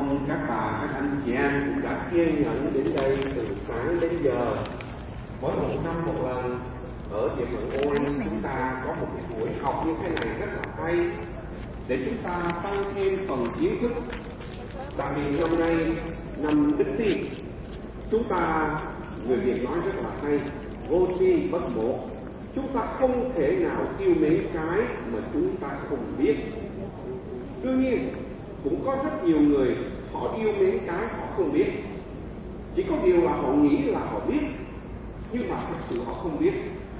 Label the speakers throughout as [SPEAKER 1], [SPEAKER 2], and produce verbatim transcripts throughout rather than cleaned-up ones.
[SPEAKER 1] ơn các bà, các anh chị em cũng đã kiên nhẫn đến đây từ sáng đến giờ. Mỗi một năm một lần ở địa phận ô en chúng ta có một cái buổi học như thế này rất là hay để chúng ta tăng thêm phần kiến thức. Đặc biệt năm nay năm Đức Tin, chúng ta người Việt nói rất là hay, vô tri bất bổ. Chúng ta không thể nào yêu mến cái mà chúng ta không biết. Đương nhiên cũng có rất nhiều người họ yêu mến cái họ không biết. Chỉ có điều là họ nghĩ là họ biết, nhưng mà thật sự họ không biết.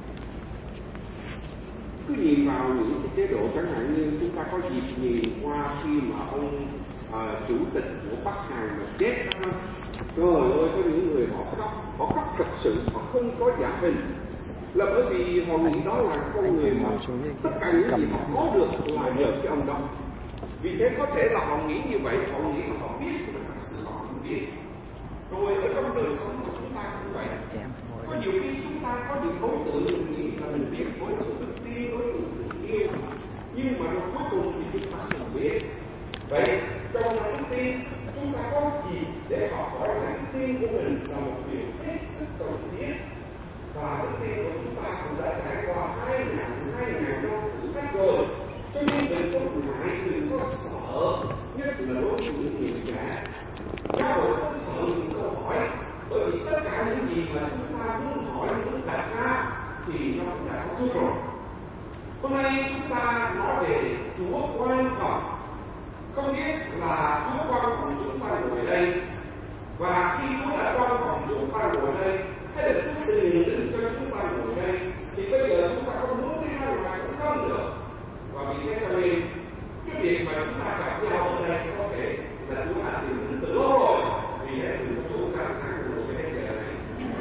[SPEAKER 1] Cứ nhìn vào những cái chế độ chẳng hạn như chúng ta có dịp nhìn qua khi mà ông à, chủ tịch của Bắc Hàn mà chết đó. Trời ơi, có những người họ khóc, họ khóc thật sự, họ không có giả hình. Là bởi vì họ nghĩ đó là con người mà tất cả những gì họ có được là nhờ cái ông đó. Vì thế có thể là họ nghĩ như vậy, họ nghĩ là họ biết, nhưng mà thật sự họ không biết. Rồi ở trong đời sống của chúng ta cũng vậy. Có nhiều khi chúng ta có những đối tượng mình nghĩ là mình biết, đối tượng đức tin, đối tượng tình yêu, nhưng mà rồi cuối cùng thì chúng ta không biết. Vậy trong đức tin chúng ta có gì để học hỏi là đức tin của mình là một điều hết sức cần thiết. Và đức tin của chúng ta cũng đã trải qua hai ngàn hai ngàn năm thử thách rồi, cho nên đừng có ngại, đừng có sợ, nhất là đối với những người trẻ. Giáo hội không sợ những câu hỏi, bởi vì tất cả những gì mà chúng ta muốn hỏi, muốn đặt ra thì nó cũng đã có trước rồi. Hôm nay chúng ta nói về Chúa quan phòng. Không biết là Chúa quan phòng chúng ta ngồi đây, và khi Chúa đã quan phòng chúng ta ngồi đây, hay là Chúa tiền định cho chúng ta ngồi đây, thì bây giờ chúng ta không muốn đi ra ngoài cũng không được. Và vì thế cho nên cái việc mà chúng ta gặp nhau ở đây có thể là Chúa đã tiền định từ lâu rồi, vì thế từ một chỗ chẳng hạn của cho đến giờ này.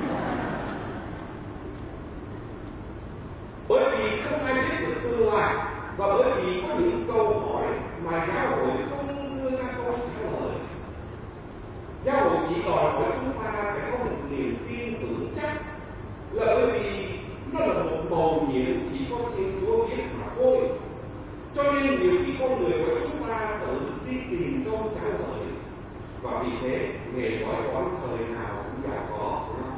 [SPEAKER 1] Bởi vì không ai biết được tương lai, và bởi vì có những câu hỏi mà giáo hội không đưa ra câu trả lời. Giáo hội chỉ đòi hỏi chúng ta phải có một niềm tin vững chắc, là bởi vì nó là một bầu nhiệm chỉ có Thiên Chúa biết mà thôi. Cho nên nhiều khi con người của chúng ta tự đi tìm câu trả lời, và vì thế nghề gói toán thời nào cũng giàu có.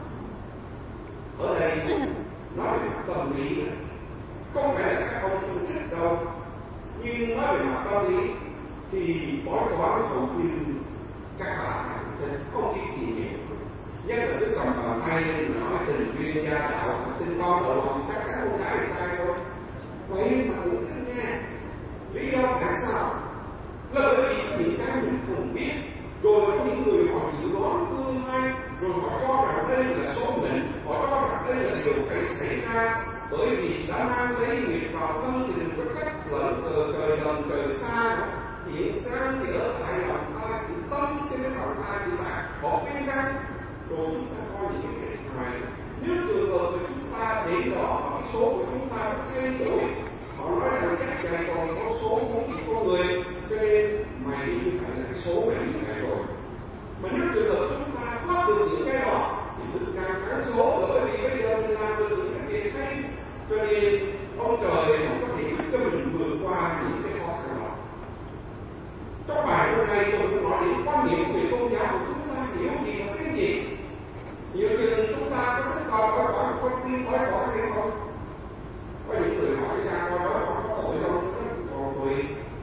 [SPEAKER 1] Ở đây nói về mặt tâm lý, không phải là các ông không thích đâu, nhưng nói về mặt tâm lý thì bói toán hầu như các bạn không biết gì nhiều. Nhất là cái cầm bàn tay lên nói tình duyên gia đạo sinh con ở lòng, chắc chắn không phải là sai thôi. Vậy mà cũng thích nghe. Lý do tại sao? Là bởi vì những cái mình không biết, rồi có những người họ dự đoán tương lai, rồi họ cho rằng đây là số mệnh, họ cho rằng đây là điều phải xảy ra, bởi vì đã mang lấy nghiệp vào thân thì đừng có trách lẫn cờ trời gần trời xa. Hiện đang thì ở tại lòng ta, thì tâm trên cái lòng ta thì bạn họ khuyên răng, rồi chúng ta coi những cái việc này. Nếu trường hợp mà chúng ta đến đó mà cái số của chúng ta nó thay đổi, họ nói rằng các trời còn có số muốn chỉ có người, cho nên mày như vậy là cái số mày như vậy rồi. Mà nếu trường hợp chúng ta thoát được những cái đó thì mình càng thắng số, bởi vì bây giờ mình làm được những cái việc hay, cho nên ông trời không có thể giúp cho mình vượt qua những cái khó khăn đó. Trong bài hôm nay tôi cũng nói đến quan niệm về tôn giáo của chúng ta hiểu gì và tin gì. Nhiều chừng chúng ta có thích coi bói toán, có tin bói toán hay không? Có những người hỏi ra coi bói toán có tội không? Còn tùy.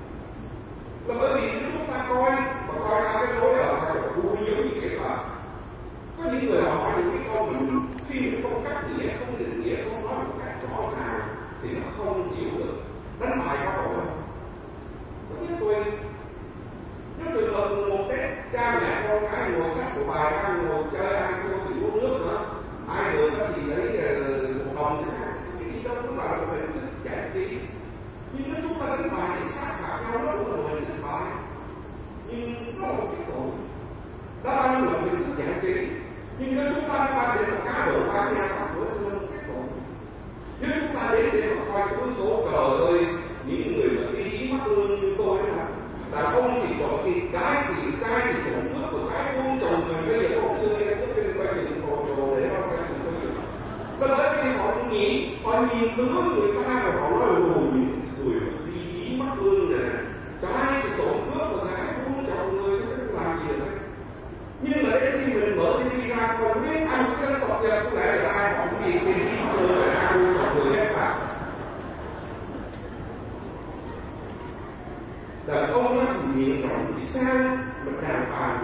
[SPEAKER 1] Là bởi vì nếu chúng ta coi mà coi ra cái lối ở là vui giống như kiểu là có những người hỏi những cái câu mình khi mình không cắt nghĩa, không định nghĩa, không nói một cách rõ ràng thì nó không hiểu được. Đánh bài có tội không? Có nghĩa tùy. Nếu trường hợp một Tết cha mẹ con cái ngồi sách của bài đang ngồi chơi ai cô thì uống nước nữa, ai được thì lấy một đồng chẳng hạn, cái gì đâu cũng là một hình thức giải trí. Nhưng nếu chúng ta đánh bài để sát phạt nhau nó cũng là một hình thức bài, nhưng nó là một cái tội. Đó bao nhiêu là hình thức giải trí, nhưng nếu chúng ta đánh bài để một cá độ ba nhà sắp của nó là một cái tội. Nếu chúng ta đến để mà coi cuốn số trời ơi, những người mà ý mắc ương như tôi là đàn ông thì tội thịt, gái thì trai thì trộm cướp, của cái buôn chồng mình bây giờ ông xưa em có trên quay chừng hồ đồ để không quay chừng có gì. Đó là cái họ nghĩ, họ nhìn tướng người ta và họ nói là những người mà đi ý mắc ương này, trai thì trộm cướp, của cái buôn chồng người sẽ làm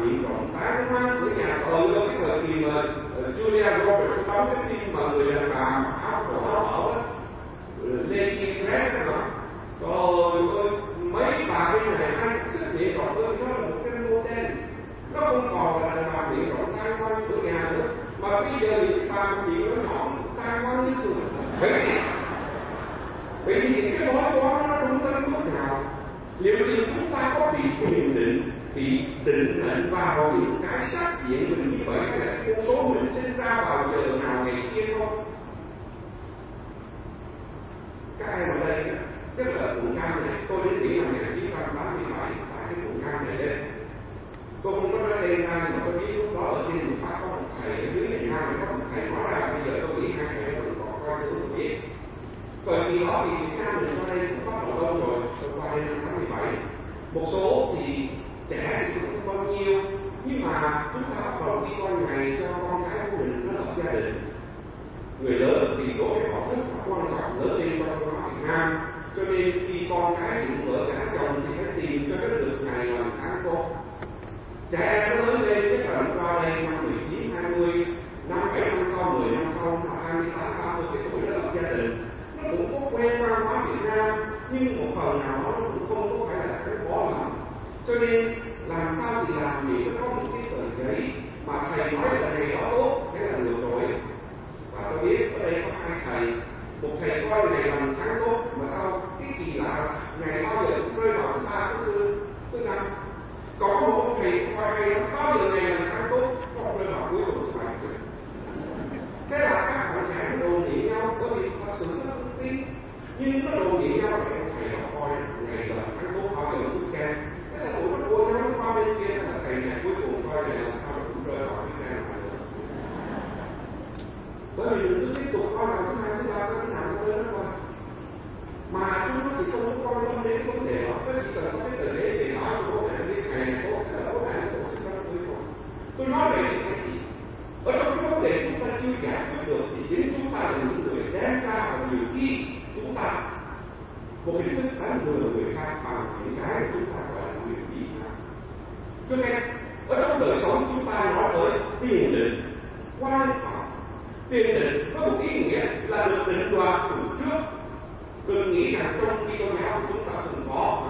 [SPEAKER 1] miệng rộng tán hoan của nhà thờ vô cái thời kỳ mà uh, Julia Roberts đóng cái phim mà người đàn bà mặc áo cổ áo đỏ đó, Lady Red đó, rồi mấy bà bên này ai cũng thích miệng rộng hơn, nó là một cái model, nó không còn là đàn bà miệng rộng tán hoan của nhà nữa, mà bây giờ thì bà miệng nó nhỏ tán hoan như thường. Vậy thì vậy thì cái mối quan nó đúng tới mức nào? Liệu chừng chúng ta có bị thiền định, bị định mệnh vào những cái xác diện mình như vậy, hay là con số mình sinh ra vào giờ nào ngày kia không? Các em ở đây, tức là cuộn cam này, tôi đến Mỹ năm một nghìn chín trăm tám mươi bảy, tại cái cuộn cam này đấy. Tôi không có nói tên ra, nhưng mà tôi biết lúc đó ở trên một phát có một thầy, ở dưới miền Nam có một thầy nói ra là bây giờ tôi nghĩ hai thầy vẫn còn coi nữa tôi biết. Thời kỳ đó thì Việt Nam mình sau đây cũng bắt đầu lâu rồi, tôi qua đây năm tám mươi bảy. Một số thì trẻ thì cũng không bao nhiêu, nhưng mà chúng ta bắt đầu đi coi ngày cho con cái của mình nó lập gia đình. Người lớn thì đối với họ rất là quan trọng, lớn lên trong văn hóa Việt Nam, cho nên khi con cái định vợ gả chồng thì phải tìm cho nó được ngày làm tháng tốt. Trẻ em nó lớn lên, nhất là qua đây năm mười chín, hai mươi, năm bảy năm sau, mười năm sau, năm hai mươi tám, ba mươi cái tuổi nó lập gia đình. Nó cũng có quen văn hóa Việt Nam, nhưng một phần nào đó nó cũng không có phải là cái bỏ lắm. Cho nên làm sao thì làm gì nó có một cái tờ giấy mà thầy nói là ngày đó tốt, thế là được rồi. Và tôi biết ở đây có hai thầy, một thầy coi ngày làm tháng tốt, mà sau cái kỳ lạ ngày bao giờ cũng rơi vào thứ ba, thứ tư, thứ năm. Còn có một thầy coi hay nó bao giờ ngày làm tháng tốt, nó rơi vào cuối cùng thứ bảy. Thế là các bạn trẻ đồn điệu nhau, bởi vì thật sự nó không tin, nhưng nó đồn điệu nhau để thầy nó coi ngày làm tháng tốt bao giờ cũng khen. Thế là tụi nó đua nhau nó qua bên kia, là thầy này cuối cùng coi ngày làm sao cũng rơi vào cái khen này nữa. Bởi vì mình cứ tiếp tục coi làm thứ hai, thứ ba, cái nào cũng tới nó coi. Mà chúng nó chỉ không có quan tâm đến cái vấn đề đó, nó chỉ cần có cái tờ giấy để nói cho bố mẹ biết ngày này tốt, sẽ là bố mẹ tốt, sẽ là tôi thôi. Tôi nói vậy thì cái gì? Ở trong cái vấn đề chúng ta chưa giải quyết được thì chính chúng ta là những người đem ra, và nhiều khi chúng ta một hình thức đánh lừa người khác bằng những cái mà chúng ta gọi là quyền bí pháp. Cho nên ở trong đời sống chúng ta nói tới tiền định, quan trọng. Tiền định có một ý nghĩa là được định đoạt từ trước. Đừng nghĩ rằng trong khi tôn giáo chúng ta từng có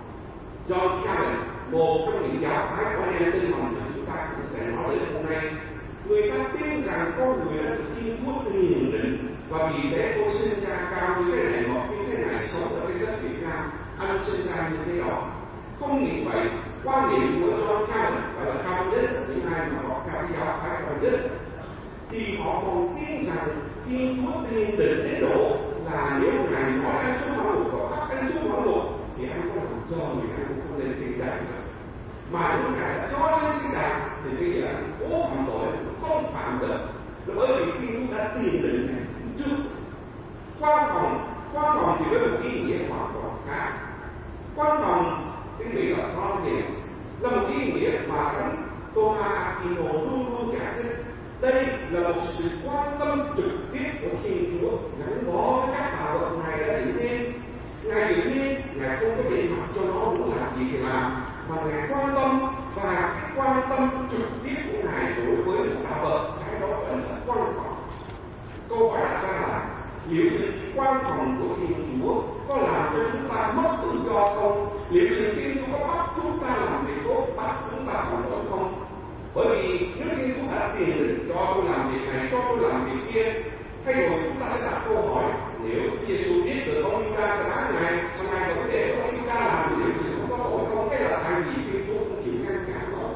[SPEAKER 1] John Calvin, một trong những giáo phái có nền tinh thần mà chúng ta cũng sẽ nói đến hôm nay. Người ta tin rằng con người đã được Thiên Chúa tiền định, và vì thế tôi sinh ra cao như thế này, hoặc như thế này, sống ở trên đất Việt Nam, anh sinh ra như thế đó. Không nghĩ vậy, quan điểm của John Calvin, gọi là Calvinist, những ai mà có theo cái giáo phái Calvinist, thì họ còn tin rằng Thiên Chúa tiền định đến độ là nếu Ngài nói anh xuống hỏa ngục và bắt anh xuống hỏa ngục thì anh có làm cho người anh cũng không lên thiên đàng nữa. Mà nếu Ngài đã cho lên thiên đàng thì bây giờ anh cố phạm tội không phạm được, bởi vì Thiên Chúa đã tiền định Ngài trước. Quan phòng, quan phòng thì với một ý nghĩa hoàn toàn khác. Quan phòng tiếng Mỹ là providence, là một ý nghĩa mà Thánh Thomas Aquino luôn luôn giải thích. Đây là một sự quan tâm trực tiếp của Thiên Chúa gắn bó với các tạo vật Ngài đã dựng nên. Ngài dựng nên, Ngài không có để mặc cho nó muốn làm gì thì làm, mà Ngài quan tâm, và cái quan tâm trực tiếp của Ngài đối với những tạo vật, cái đó vẫn là quan trọng. Câu hỏi đặt ra là liệu sự quan trọng của Thiên Chúa có làm cho chúng ta mất tự do không? Liệu sự Thiên Chúa có bắt chúng ta làm việc tốt, bắt chúng ta phạm tội không? Bởi vì nếu Thiên Chúa đã tiền định cho tôi làm việc này, cho tôi làm việc kia, hay rồi chúng ta sẽ đặt câu hỏi, nếu Giêsu biết được ông Judas sẽ đá Ngài, mà Ngài vẫn để ông Judas làm thì liệu sự không có tội không? Hay là tại vì Thiên Chúa không chịu ngăn cản nó?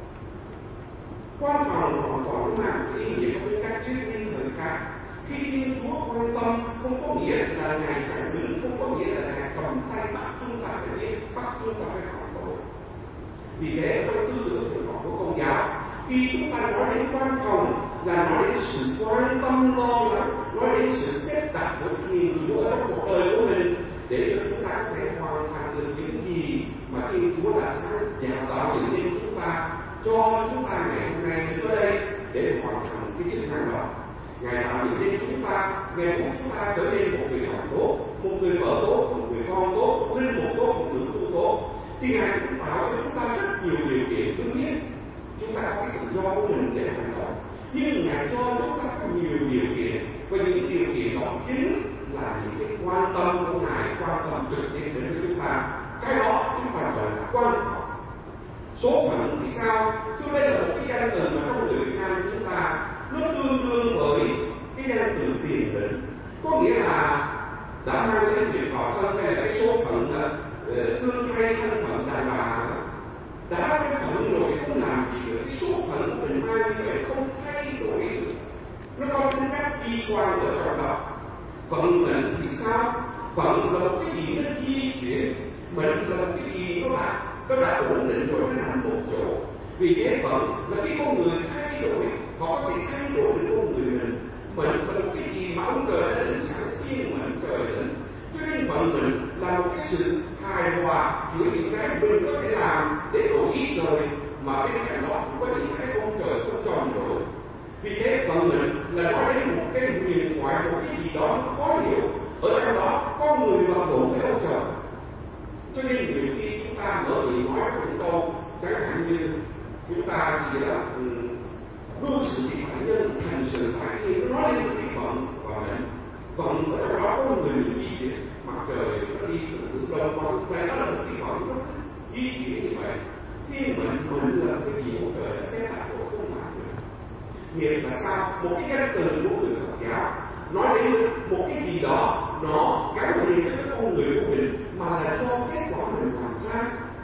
[SPEAKER 1] Quan trọng hoàn toàn mang một ý nghĩa có cái cách triết lý thời khác. Khi Thiên Chúa quan tâm không có nghĩa là Ngài chẳng đứng, không có nghĩa là Ngài cầm tay bắt chúng ta phải biết, bắt chúng ta phải phạm tội. Vì thế trong tư tưởng truyền thống của Công giáo, khi chúng ta nói đến quan phòng là nói đến sự quan tâm lo lắng, nói đến sự xếp đặt của Thiên Chúa trong cuộc đời của mình, để cho chúng ta có thể hoàn thành được những gì mà Thiên Chúa đã sáng tạo dựng nên chúng ta, cho chúng ta ngày hôm nay đến ở đây để hoàn thành cái chức năng đó. Ngài tạo dựng nên chúng ta, Ngài muốn chúng ta trở nên một người chồng tốt, một người vợ tốt, một người con tốt, một linh mục tốt, một người tu tốt. Thì Ngài cũng tạo cho chúng ta rất nhiều điều kiện. Đương nhiên, do của mình để hành động, nhưng Ngài cho chúng ta có nhiều điều kiện, và những điều kiện đó chính là những cái quan tâm của Ngài, quan tâm trực tiếp đến với chúng ta. Cái đó chúng ta gọi là quan trọng. Số phận thì sao? Cho đây là một cái danh từ mà trong người Việt Nam chúng ta nó tương đương với cái danh từ tiền định, có nghĩa là đã mang đến việc họ thân hay là cái số phận uh, thương hay thân phận đàn bà đã cái phận rồi không làm gì được, cái số phận của mình mang như vậy không thay đổi được, nó có tính cách đi qua ở trong đó. Vận mệnh thì sao? Vận là một cái gì nó di chuyển, mệnh là một cái gì nó đã nó đã ổn định rồi, nó nằm một chỗ. Vì thế vận là khi con người thay đổi, họ có thể thay đổi được con người mình. Mệnh là một cái gì mà ông trời đã định sẵn, thiên mệnh trời định. Cho nên vận mệnh là một cái sự hài hòa giữa những cái mình có thể làm để đổi ý trời, mà bên cạnh đó cũng có những cái ông trời không cho mình đổi. Vì thế vận mệnh là nói đến một cái huyền thoại, một cái gì đó nó khó hiểu, ở trong đó con người vận động với ông trời. Cho nên nhiều khi chúng ta mở miệng nói những câu chẳng hạn như chúng ta gì đó hương sự thì phải nhân, thành sự phải thiên, nó nói lên một cái vận và mệnh. Vận ở trong đó có người mình di chuyển, mặt trời nó đi từ hướng đông qua hướng tây, đó là một cái vận nó di chuyển như vậy. Thiên mệnh mệnh là cái gì ông trời đã xếp đặt của không làm được. Nghiệp là sao? Một cái danh từ của người Phật giáo nói đến một cái gì đó nó gắn liền với cái con người của mình, mà là do kết quả mình làm ra.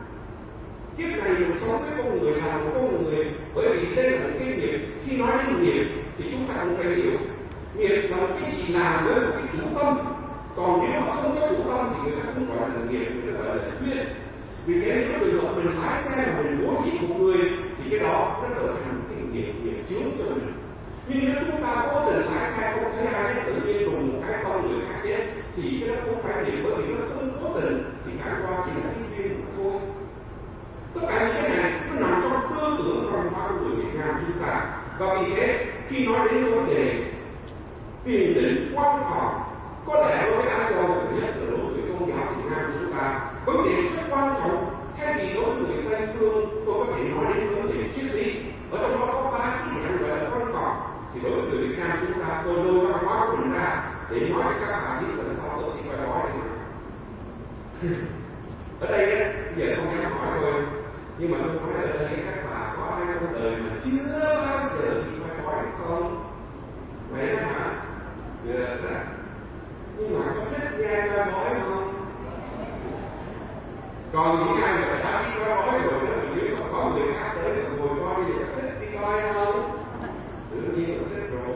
[SPEAKER 1] Kiếp này mình sống với con người là một con người, bởi vì đây là một cái nghiệp. Khi nói đến nghiệp thì chúng ta cũng phải hiểu nghiệp là một cái gì làm với một cái chủ tâm. Còn nếu mà không có chủ tâm thì người ta không gọi là nghiệp, người ta gọi là duyên. Vì thế nếu trường hợp mình lái xe mà mình cố giết một người thì cái đó nó trở thành cái nghiệp nghiệp chướng cho mình. Nhưng nếu chúng ta cố tình lái xe không thấy ai tự nhiên đùng một cái con người khác chết thì cái đó không phải nghiệp, bởi vì nó không cố tình, thì chẳng qua chỉ là cái duyên mà thôi. Tất cả những cái này nó nằm trong tư tưởng văn hóa của người Việt Nam chúng ta. Và vì thế khi nói đến vấn đề tiền định quan trọng, có lẽ đối với Á Châu nhất là đối với tôn giáo Việt Nam chúng ta, vấn đề rất quan trọng. Thay vì đối với người Tây phương tôi có thể nói đến vấn đề triết lý, ở trong đó có ba cái dạng gọi là quan trọng, thì đối với người Việt Nam chúng ta tôi lôi văn hóa của mình ra để nói cho các bạn biết là sao tôi thì phải nói ở đây á, bây giờ không dám hỏi thôi, nhưng mà tôi nói ở đây các bà có ai trong đời mà chưa bao giờ thì phải hỏi không? Vậy đó hả? Được đó. Nhưng mà có thích nghe coi hỏi không? Còn những ai mà đã đi coi hỏi rồi đó, nếu mà có người khác tới mà ngồi coi thì thích đi coi không? Tự nhiên là thích rồi.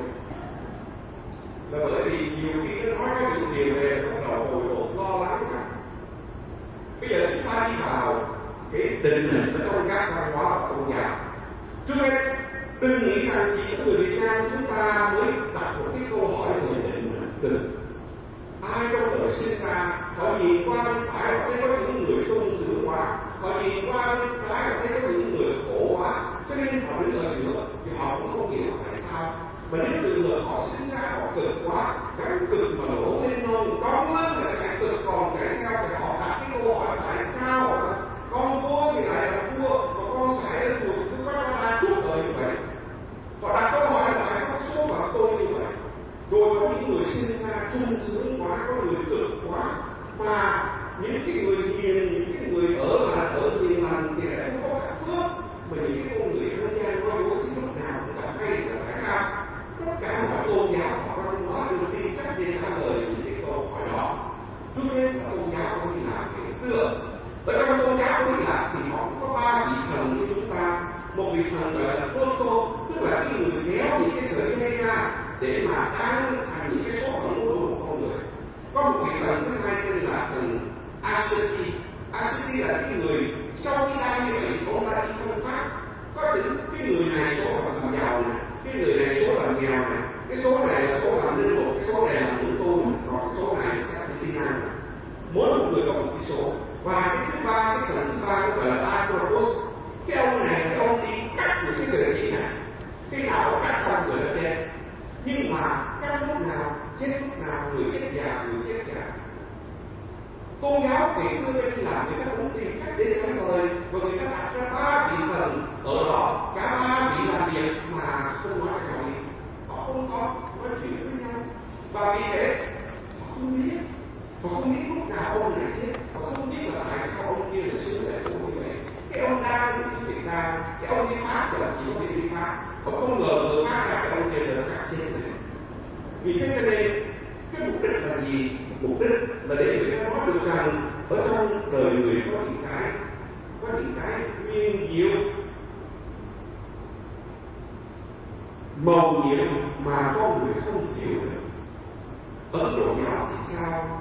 [SPEAKER 1] Là bởi vì nhiều khi nó nói cái những điều này bắt đầu hồi hộp lo lắng mà. Bây giờ chúng ta đi vào cái định hình ở trong các văn hóa và tôn giáo. Trước hết, đừng nghĩ rằng chỉ có người Việt Nam chúng ta mới đặt một cái câu hỏi về định hình. Đừng. Ai trong đời sinh ra, họ nhìn qua bên phải họ thấy có những người sung sướng quá, họ nhìn qua bên trái họ thấy có những người khổ quá, cho nên họ đến lời nữa thì họ cũng không hiểu tại sao. Mà nếu trường hợp họ sinh ra họ cực quá, gắn cực mà đổ lên non, con lớn lại chạy cực còn chạy theo thì họ đặt cái câu hỏi tại sao? Con vua thì lại là vua, mà con sải là vua thì cứ có cho ta suốt đời như vậy. Họ đặt câu hỏi là tại sao số phận tôi như vậy? Rồi có những người sinh ra sung sướng quá, có người cực quá, mà những cái người hiền, những cái người ở là ở hiền lành thì lại không có cả phước, mà những cái con người dân gian nói dối thì lúc nào cũng gặp hay là tại sao? Tất cả mọi tôn giáo và văn hóa đều tin chắc để trả lời những cái câu hỏi đó. Trước hết là tôn giáo của Hy Lạp ngày xưa. Ở trong tôn giáo của Hy Lạp thì họ cũng có ba vị thần như chúng ta. Một vị thần gọi là Proto, tức là cái người kéo những cái sợi dây ra để mà tán thành những cái số phận của một con người. Có một vị thần thứ hai tên là thần Aseti. Aseti là cái người sau khi ta như vậy thì ông ta đi công pháp. Có chữ cái người này số làm giàu này, cái người này số làm nghèo này, cái số này là số làm linh mục, cái số này là nữ tu, còn cái số này sẽ phải sinh năng. Mỗi một người có một cái số. Và cái thứ ba, cái thần thứ ba gọi là Atropos. Cái ông này cái ông đi cắt những cái sợi dây này, cái nào cắt xong người nó chết. Nhưng mà cắt lúc nào, chết lúc nào, người chết già, người chết già. Tôn giáo ngày xưa bên làm người ta cũng tìm cách để trả lời, và người ta đặt ra ba vị thần ở đó, cả ba vị làm việc mà không nói cái nói, họ không có nói chuyện với nhau, và vì thế họ không biết, họ không biết lúc nào ông này chết, họ không biết là tại sao ông kia lại sống lại khổ như vậy. Cái ông đang đi Việt Nam, cái ông đi Pháp thì là chỉ có đi Pháp, họ không ngờ người Pháp ra cái ông kia là các chết này. Vì thế cho nên cái mục đích là gì? Mục đích là để người ta nói được rằng ở trong đời người có những cái có những cái nguyên diệu màu nhiệm mà con người không hiểu được. Ấn Độ giáo thì sao?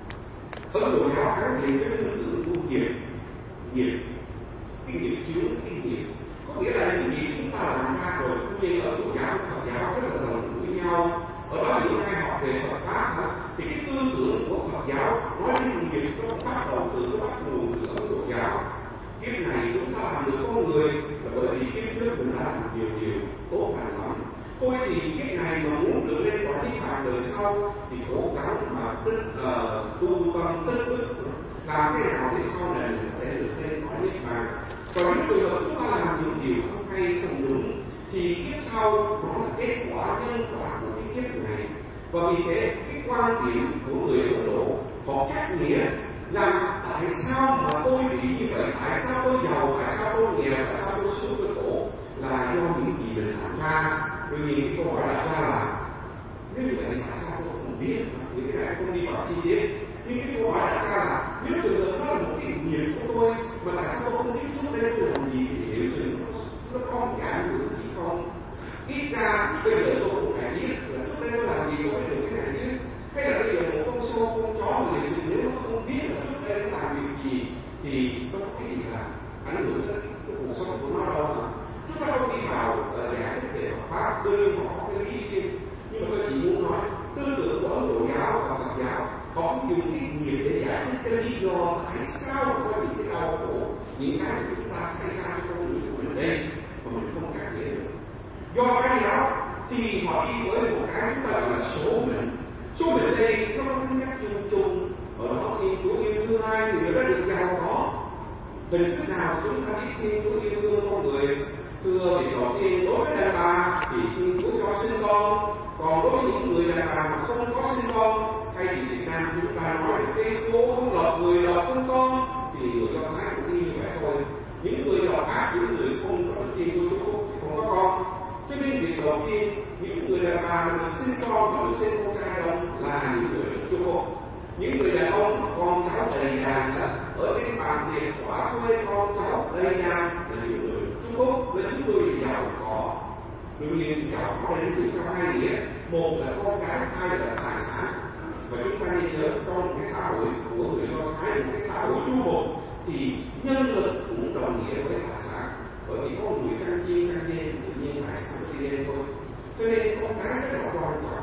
[SPEAKER 1] Ấn Độ giáo kháng nghị với tư tưởng của nghiệp, nghiệp, cái nghiệp chướng, cái nghiệp, có nghĩa là những gì chúng ta làm ra rồi. Tuy nhiên ở Ấn Độ giáo, Phật giáo rất là gần gũi nhau. Ở đó những ai học về Phật pháp đó, thì cái tư tưởng của Phật giáo nói đến nghiệp nó bắt đầu từ bắt nguồn từ Ấn Độ giáo. Kiếp này chúng ta làm được con người là bởi vì kiếp trước mình đã làm nhiều điều tốt lành lắm. Thôi thì kiếp này mà muốn được lên quả niết bàn đời sau thì cố gắng mà tích uh, tu tâm tích đức, làm thế nào để sau này mình có thể được lên quả niết bàn. Còn những trường hợp chúng ta làm những điều không hay không đúng thì kiếp sau nó là kết quả nhân quả của cái kiếp này. Và vì thế cái quan điểm của người Ấn Độ họ cắt nghĩa rằng tại sao mà tôi bị như vậy, tại sao tôi giàu, tại sao tôi nghèo, tại sao tôi xuống tôi khổ là do những gì mình làm ra. Tuy nhiên cái câu hỏi đặt ra là nếu như vậy tại sao tôi không biết, những cái này không đi vào chi tiết. Nhưng cái câu hỏi đặt ra là nếu trường hợp đó là một cái nghiệp của tôi mà tại sao tôi không biết trước đây tôi làm gì thì hiểu chừng nó, nó có một cái ảnh hưởng gì không? Ít ra bây giờ tôi cũng phải biết là trước đây tôi làm gì tôi mới được cái này chứ. Hay là bây giờ một con sâu, con chó mà liệu chừng nếu nó không biết là trước đây nó làm việc gì thì nó có cái gì là ảnh hưởng đến cái cuộc sống của nó đâu mà. Chúng ta không đi vào uh, giải thích về Phật pháp, đương nhiên họ có cái lý riêng, nhưng mà tôi chỉ muốn nói tư tưởng của Ấn Độ giáo và Phật giáo họ cũng dùng cái nghiệp để giải thích cái lý do tại sao có những cái đau khổ, những cái mà chúng ta xảy ra cho con người của mình đây mà mình không cảm nhận được. Do cái giáo thì họ đi với một cái chúng ta gọi là số mệnh. Số mệnh đây nó có tính cách chung chung, ở đó Thiên Chúa yêu thương ai thì người đó được giàu có. Hình thức nào chúng ta biết Thiên Chúa yêu thương con người? Thưa việc đầu tiên, đối với đàn bà thì Thiên Chúa cho sinh con, còn đối với những người đàn bà mà không có sinh con, hay thì Việt Nam chúng ta nói cây khô không lọt người lọt không con, thì người Do Thái cũng như vậy thôi. Những người lọt ác, những người không có Thiên Chúa chúc phúc thì không có con. Cho nên việc đầu tiên, những người đàn bà mà được sinh con và được sinh con trai đông là những người được chúc phúc. Những người đàn ông mà con cháu đầy đàn đó, ở trên bàn tiệc quả thuê con cháu đầy đàn là những người chúc phúc, là những người giàu có. Đương nhiên giàu có đến từ trong hai nghĩa, một là con cái, hai là tài sản. Và chúng ta nên nhớ trong cái xã hội của người Do Thái, một cái xã hội du mục thì nhân lực cũng đồng nghĩa với tài sản. Bởi vì có người trang chiên trang đen tự nhiên tài sản đi lên thôi. Cho nên con cái rất là quan trọng.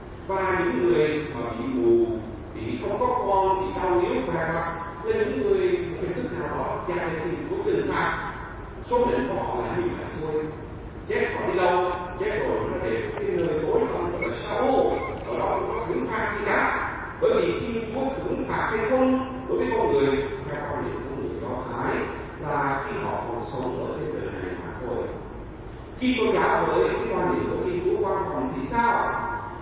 [SPEAKER 1] Và những người mà bị mù, bị không có con, bị đau yếu và mặt là những người hình thức nào đó gia đình cũng trừng phạt. Số mệnh của họ là như vậy thôi. Chết họ đi đâu, chết rồi nó để cái người tối tăm gọi là xấu, ở đó không có thưởng phạt gì cả. Bởi vì khi Chúa thưởng phạt hay không đối với con người theo quan điểm của người Do Thái là khi họ còn sống ở trên đời này mà thôi. Khi Kitô giáo với cái quan điểm của Thiên Chúa quan phòng thì sao?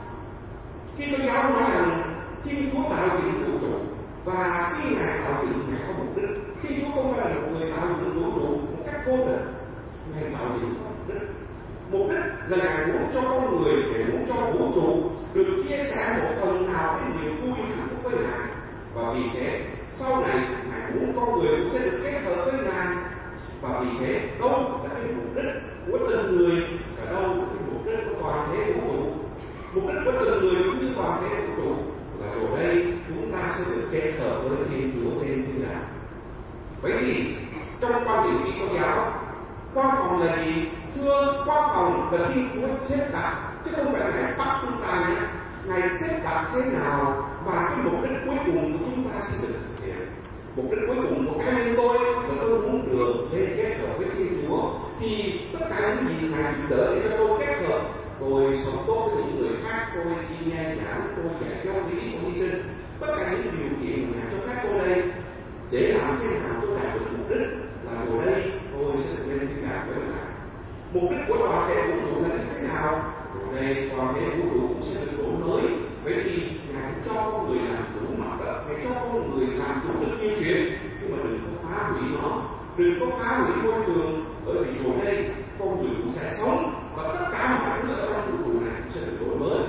[SPEAKER 1] Kitô giáo nói rằng Thiên Chúa tạo dựng vũ trụ và khi Ngài tạo dựng Ngài có mục đích. Thiên Chúa không phải là một người tạo dựng vũ trụ một cách vô tình, Ngài tạo dựng có mục đích. Mục đích là Ngài muốn cho con người, Ngài muốn cho vũ trụ được chia sẻ một phần nào cái niềm vui hạnh phúc với Ngài. Và vì thế sau này Ngài muốn con người cũng sẽ được kết hợp với Ngài. Và vì thế đâu là cái mục đích của từng người và đâu là cái mục đích của toàn thể vũ trụ. Mục đích của từng người cũng như toàn thể vũ trụ là rồi đây chúng ta sẽ được kết hợp với Thiên Chúa trên thiên đàng. Vậy thì trong quan điểm Kitô giáo, quan phòng là gì? Thưa, quan phòng là Thiên Chúa xếp đặt, chứ không phải là Ngài bắt chúng ta nhé. Ngài xếp đặt thế nào và cái mục đích cuối cùng của chúng ta sẽ được thực hiện. Mục đích cuối cùng của cá nhân tôi là tôi muốn được lên kết hợp với Thiên Chúa, thì tất cả những gì Ngài giúp đỡ để cho tôi kết hợp, tôi sống tốt với những người khác, tôi đi nghe giảng, tôi dạy giáo lý, tôi hy sinh, tất cả những điều kiện mà Ngài cho phép tôi đây để làm thế nào tôi đạt được mục đích là rồi đây tôi sẽ được lên thiên đàng với Ngài. Mục đích của toàn thể vũ trụ là như thế nào? Rồi đây toàn thể vũ trụ cũng sẽ được đổi mới. Vậy thì Ngài cho con người làm chủ mặt đất, Ngài cho con người làm chủ được như chuyện, nhưng mà đừng có phá hủy nó, đừng có phá hủy môi trường, bởi vì rồi đây con người cũng sẽ sống và tất cả mọi thứ ở trong vũ trụ này cũng sẽ được đổi mới.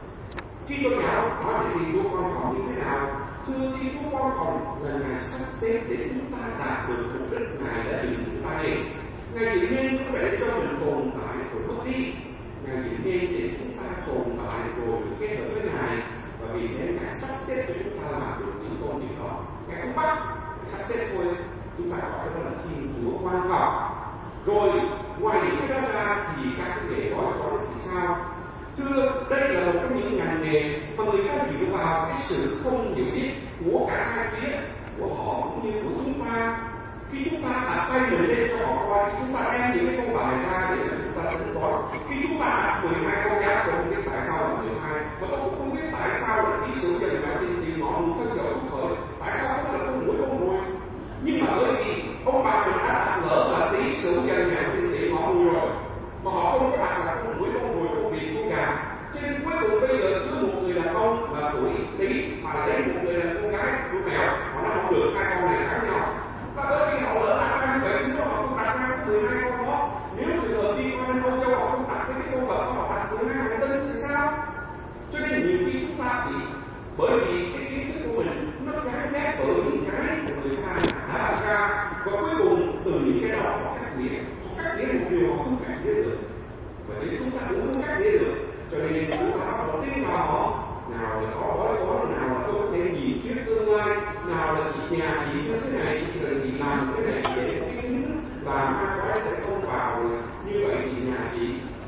[SPEAKER 1] Khi tôi giáo nói về Thiên Chúa Quan Phòng như thế nào? Thưa, Thiên Chúa Quan Phòng là Ngài sắp xếp để chúng ta đạt được mục đích Ngài đã dựng chúng ta này. Ngài dựng nên không phải để cho mình tồn tại rồi mất đi. Ngài dựng nên để chúng ta tồn tại rồi được kết hợp với Ngài, và vì thế Ngài sắp xếp cho chúng ta làm được những công việc đó. Ngài không bắt, Ngài sắp xếp thôi. Chúng ta gọi đó là Thiên Chúa Quan Phòng. Rồi ngoài những cái đó ra thì các cái nghề gói gói thì sao? Thưa, đây là một trong những ngành nghề mà người ta dựa vào cái sự không hiểu biết của cả hai phía, của họ cũng như của chúng ta. Khi chúng ta đặt tay mình lên cho họ coi, khi chúng ta đem những cái câu bài ra để chúng ta tính toán, khi chúng ta đặt mười hai con giá, tôi không biết tại sao là mười hai, và tôi cũng không biết tại sao là ký sự dần dần trên tiền ngọn một thân dầu khúc khởi, tại sao không là con mũi con mùi. Nhưng mà bởi vì ông bà mình đã đặt lỡ là ký sự dần dần trên tiền ngọn mùi rồi, mà họ không có đặt là con mũi con mùi con vịt con gà. Cho nên cuối cùng bây giờ cứ một người đàn ông là tuổi tí mà lấy một người là con gái con mèo, họ nói không được, hai con này khác nhau. Và bởi vì họ lỡ đặt ra như vậy, chúng họ không đặt ra có mười hai con đó. Nếu trường hợp đi qua bên Âu Châu họ không đặt với cái con vật họ đặt mười hai hành tinh thì sao? Cho nên nhiều khi chúng ta bị bởi vì cái kiến thức của mình nó gắn ghép bởi những cái của người ta đã đặt ra, và cuối cùng từ những cái đó họ cắt nghĩa, họ cắt nghĩa một điều họ không cắt nghĩa được, và chính chúng ta cũng không cắt nghĩa được. Cho nên chúng ta bắt đầu tin vào họ, nào là có bói toán, nào là tôi có thể nhìn thuyết tương lai, nào là chị nhà chị như thế này, chị là chị làm thế này để có cái kiến thức và ma quái sẽ không vào như vậy thì nhà chị.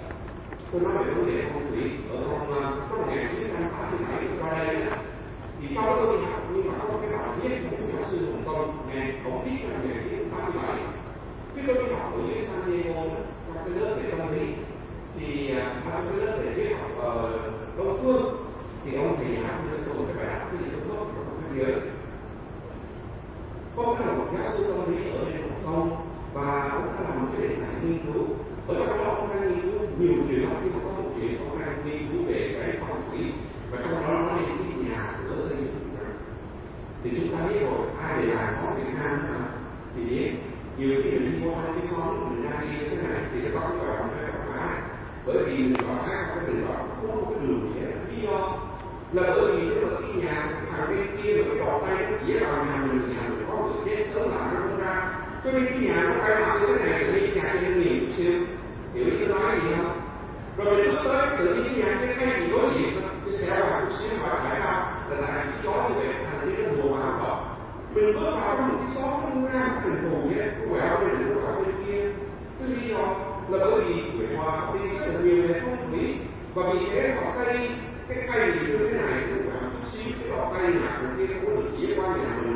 [SPEAKER 1] Tôi nói về vấn đề phong thủy ở trong năm một nghìn chín trăm tám mươi bảy qua đây, thì sau đó tôi đi học nhưng mà có một cái bài viết của một giáo sư Hồng Kông ngày ông viết năm một nghìn chín trăm tám mươi bảy. Khi tôi đi học ở dưới San Diego trong cái lớp về tâm lý, thì à, trong cái lớp về triết học ở Đông Phương, thì ông thầy giáo đưa tôi một cái bài đáp cái gì cũng tốt của cái gì ấy. Ông ta là một giáo sư tâm lý ở bên Hồng Kông, và ông ta làm một cái đề tài nghiên cứu. Ở trong đó ông ta nghiên cứu nhiều chuyện lắm, nhưng mà có một chuyện ông ta nghiên cứu về cái phong thủy, và trong đó nói đến cái nhà cửa xây dựng. Thì chúng ta biết rồi, ai để làm xóm Việt Nam mà thì biết nhiều khi mình đi qua cái xóm mình ra đi như thế này thì nó có cái gọi là cái gọi phá, bởi vì mình gọi phá xong cái mình gọi không có cái đường gì hết. Lý do là bởi vì nếu mà cái nhà thằng bên kia mà cái đỏ tay nó chỉ vào nhà mình, nhà mình có người chết sớm là nó không ra, cho nên cái nhà nó bay mặt như thế này, tự nhiên nhà trên nhiều chút xíu, hiểu ý tôi nói gì không? Rồi mình bước tới tự nhiên cái nhà trên thay gì đối diện cái xe vào chút xíu, hỏi tại sao? Là tại cái gió như vậy thành cái nó mùa vào đó. Mình bước vào trong một cái xóm nó ra một thành phố vậy, nó quẹo bên này, nó quẹo bên kia. Cái lý do là bởi vì người Hoa họ đi rất là nhiều về phong thủy, và vì thế họ xây cái cây như thế này, nó quẹo chút xíu, cái đỏ tay nhà của kia nó có được chỉ qua nhà mình.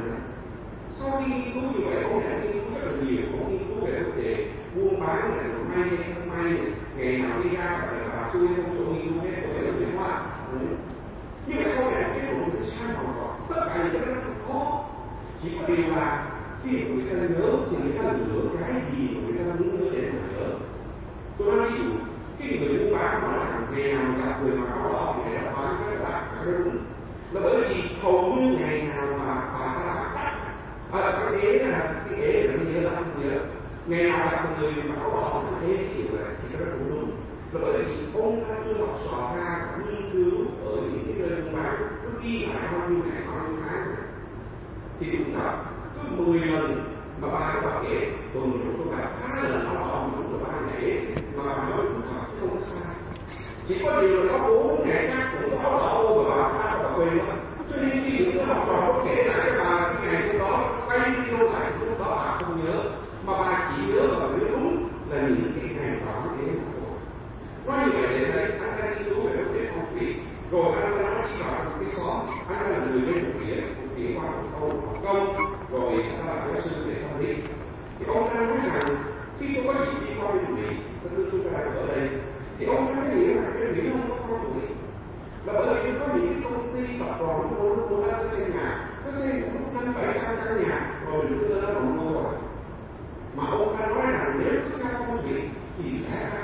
[SPEAKER 1] Sau khi nghiên cứu như vậy, ông đã nghiên cứu rất là nhiều, ông nghiên cứu về vấn đề buôn bán này, rồi may hay không may này, ngày nào đi ra phải là bà xui không cho nghiên cứu hết, rồi để người Hoa. Nhưng mà sau này cái luận thứ sai hoàn toàn, tất cả những cái đó không có. Chỉ có điều là khi người ta nhớ thì người ta lựa cái gì mà người ta muốn nhớ để mà nhớ. Tôi nói ví dụ, cái người buôn bán nói là ngày nào gặp người mà có đỏ thì ngày đó bán cái là cái đúng. Là bởi vì hầu như ngày nào mà bà ta làm tắt, à, cái ế là cái ế là như là không nhớ. Ngày nào gặp người mà có đỏ thì ế thì vậy thì cái đó cũng đúng. Là bởi vì ông ta chưa học sò ra nghiên cứu ở những cái nơi buôn bán, nó ghi lại bao nhiêu ngày bao nhiêu tháng rồi. Thì đúng thật, cứ mười lần mà bà có bà kể, tuần rồi tôi gặp hai lần nó đỏ đúng là ba ngày, mà bà nói đúng thật chứ không có sai. Chỉ có điều là có bốn ngày khác cũng có đỏ ô mà bà ta bà quên thôi. Cho nên khi những học trò có kể lại cho bà cái ngày hôm đó, quay video lại lúc đó bà không nhớ, mà bà chỉ nhớ và nhớ đúng là những cái ngày đó thế nào. Nói như vậy để thấy anh ta nghiên cứu về vấn đề phong thủy, rồi anh ta nói đi vào một cái xóm, anh ta là người lên một địa, một địa qua một câu một câu, rồi anh ta là giáo sư về tâm lý. Thì ông ta nói rằng khi tôi có dịp đi qua bên Mỹ, tôi đưa tôi ra ở đây, thì ông ta mới hiểu là cái Mỹ không có phong thủy, là bởi vì có những cái công ty tập đoàn nó mua nó mua nó xây nhà, nó xây một năm bảy trăm căn nhà, rồi mình đưa nó vào mua rồi. Mà ông ta nói rằng nếu cứ theo phong thủy thì sẽ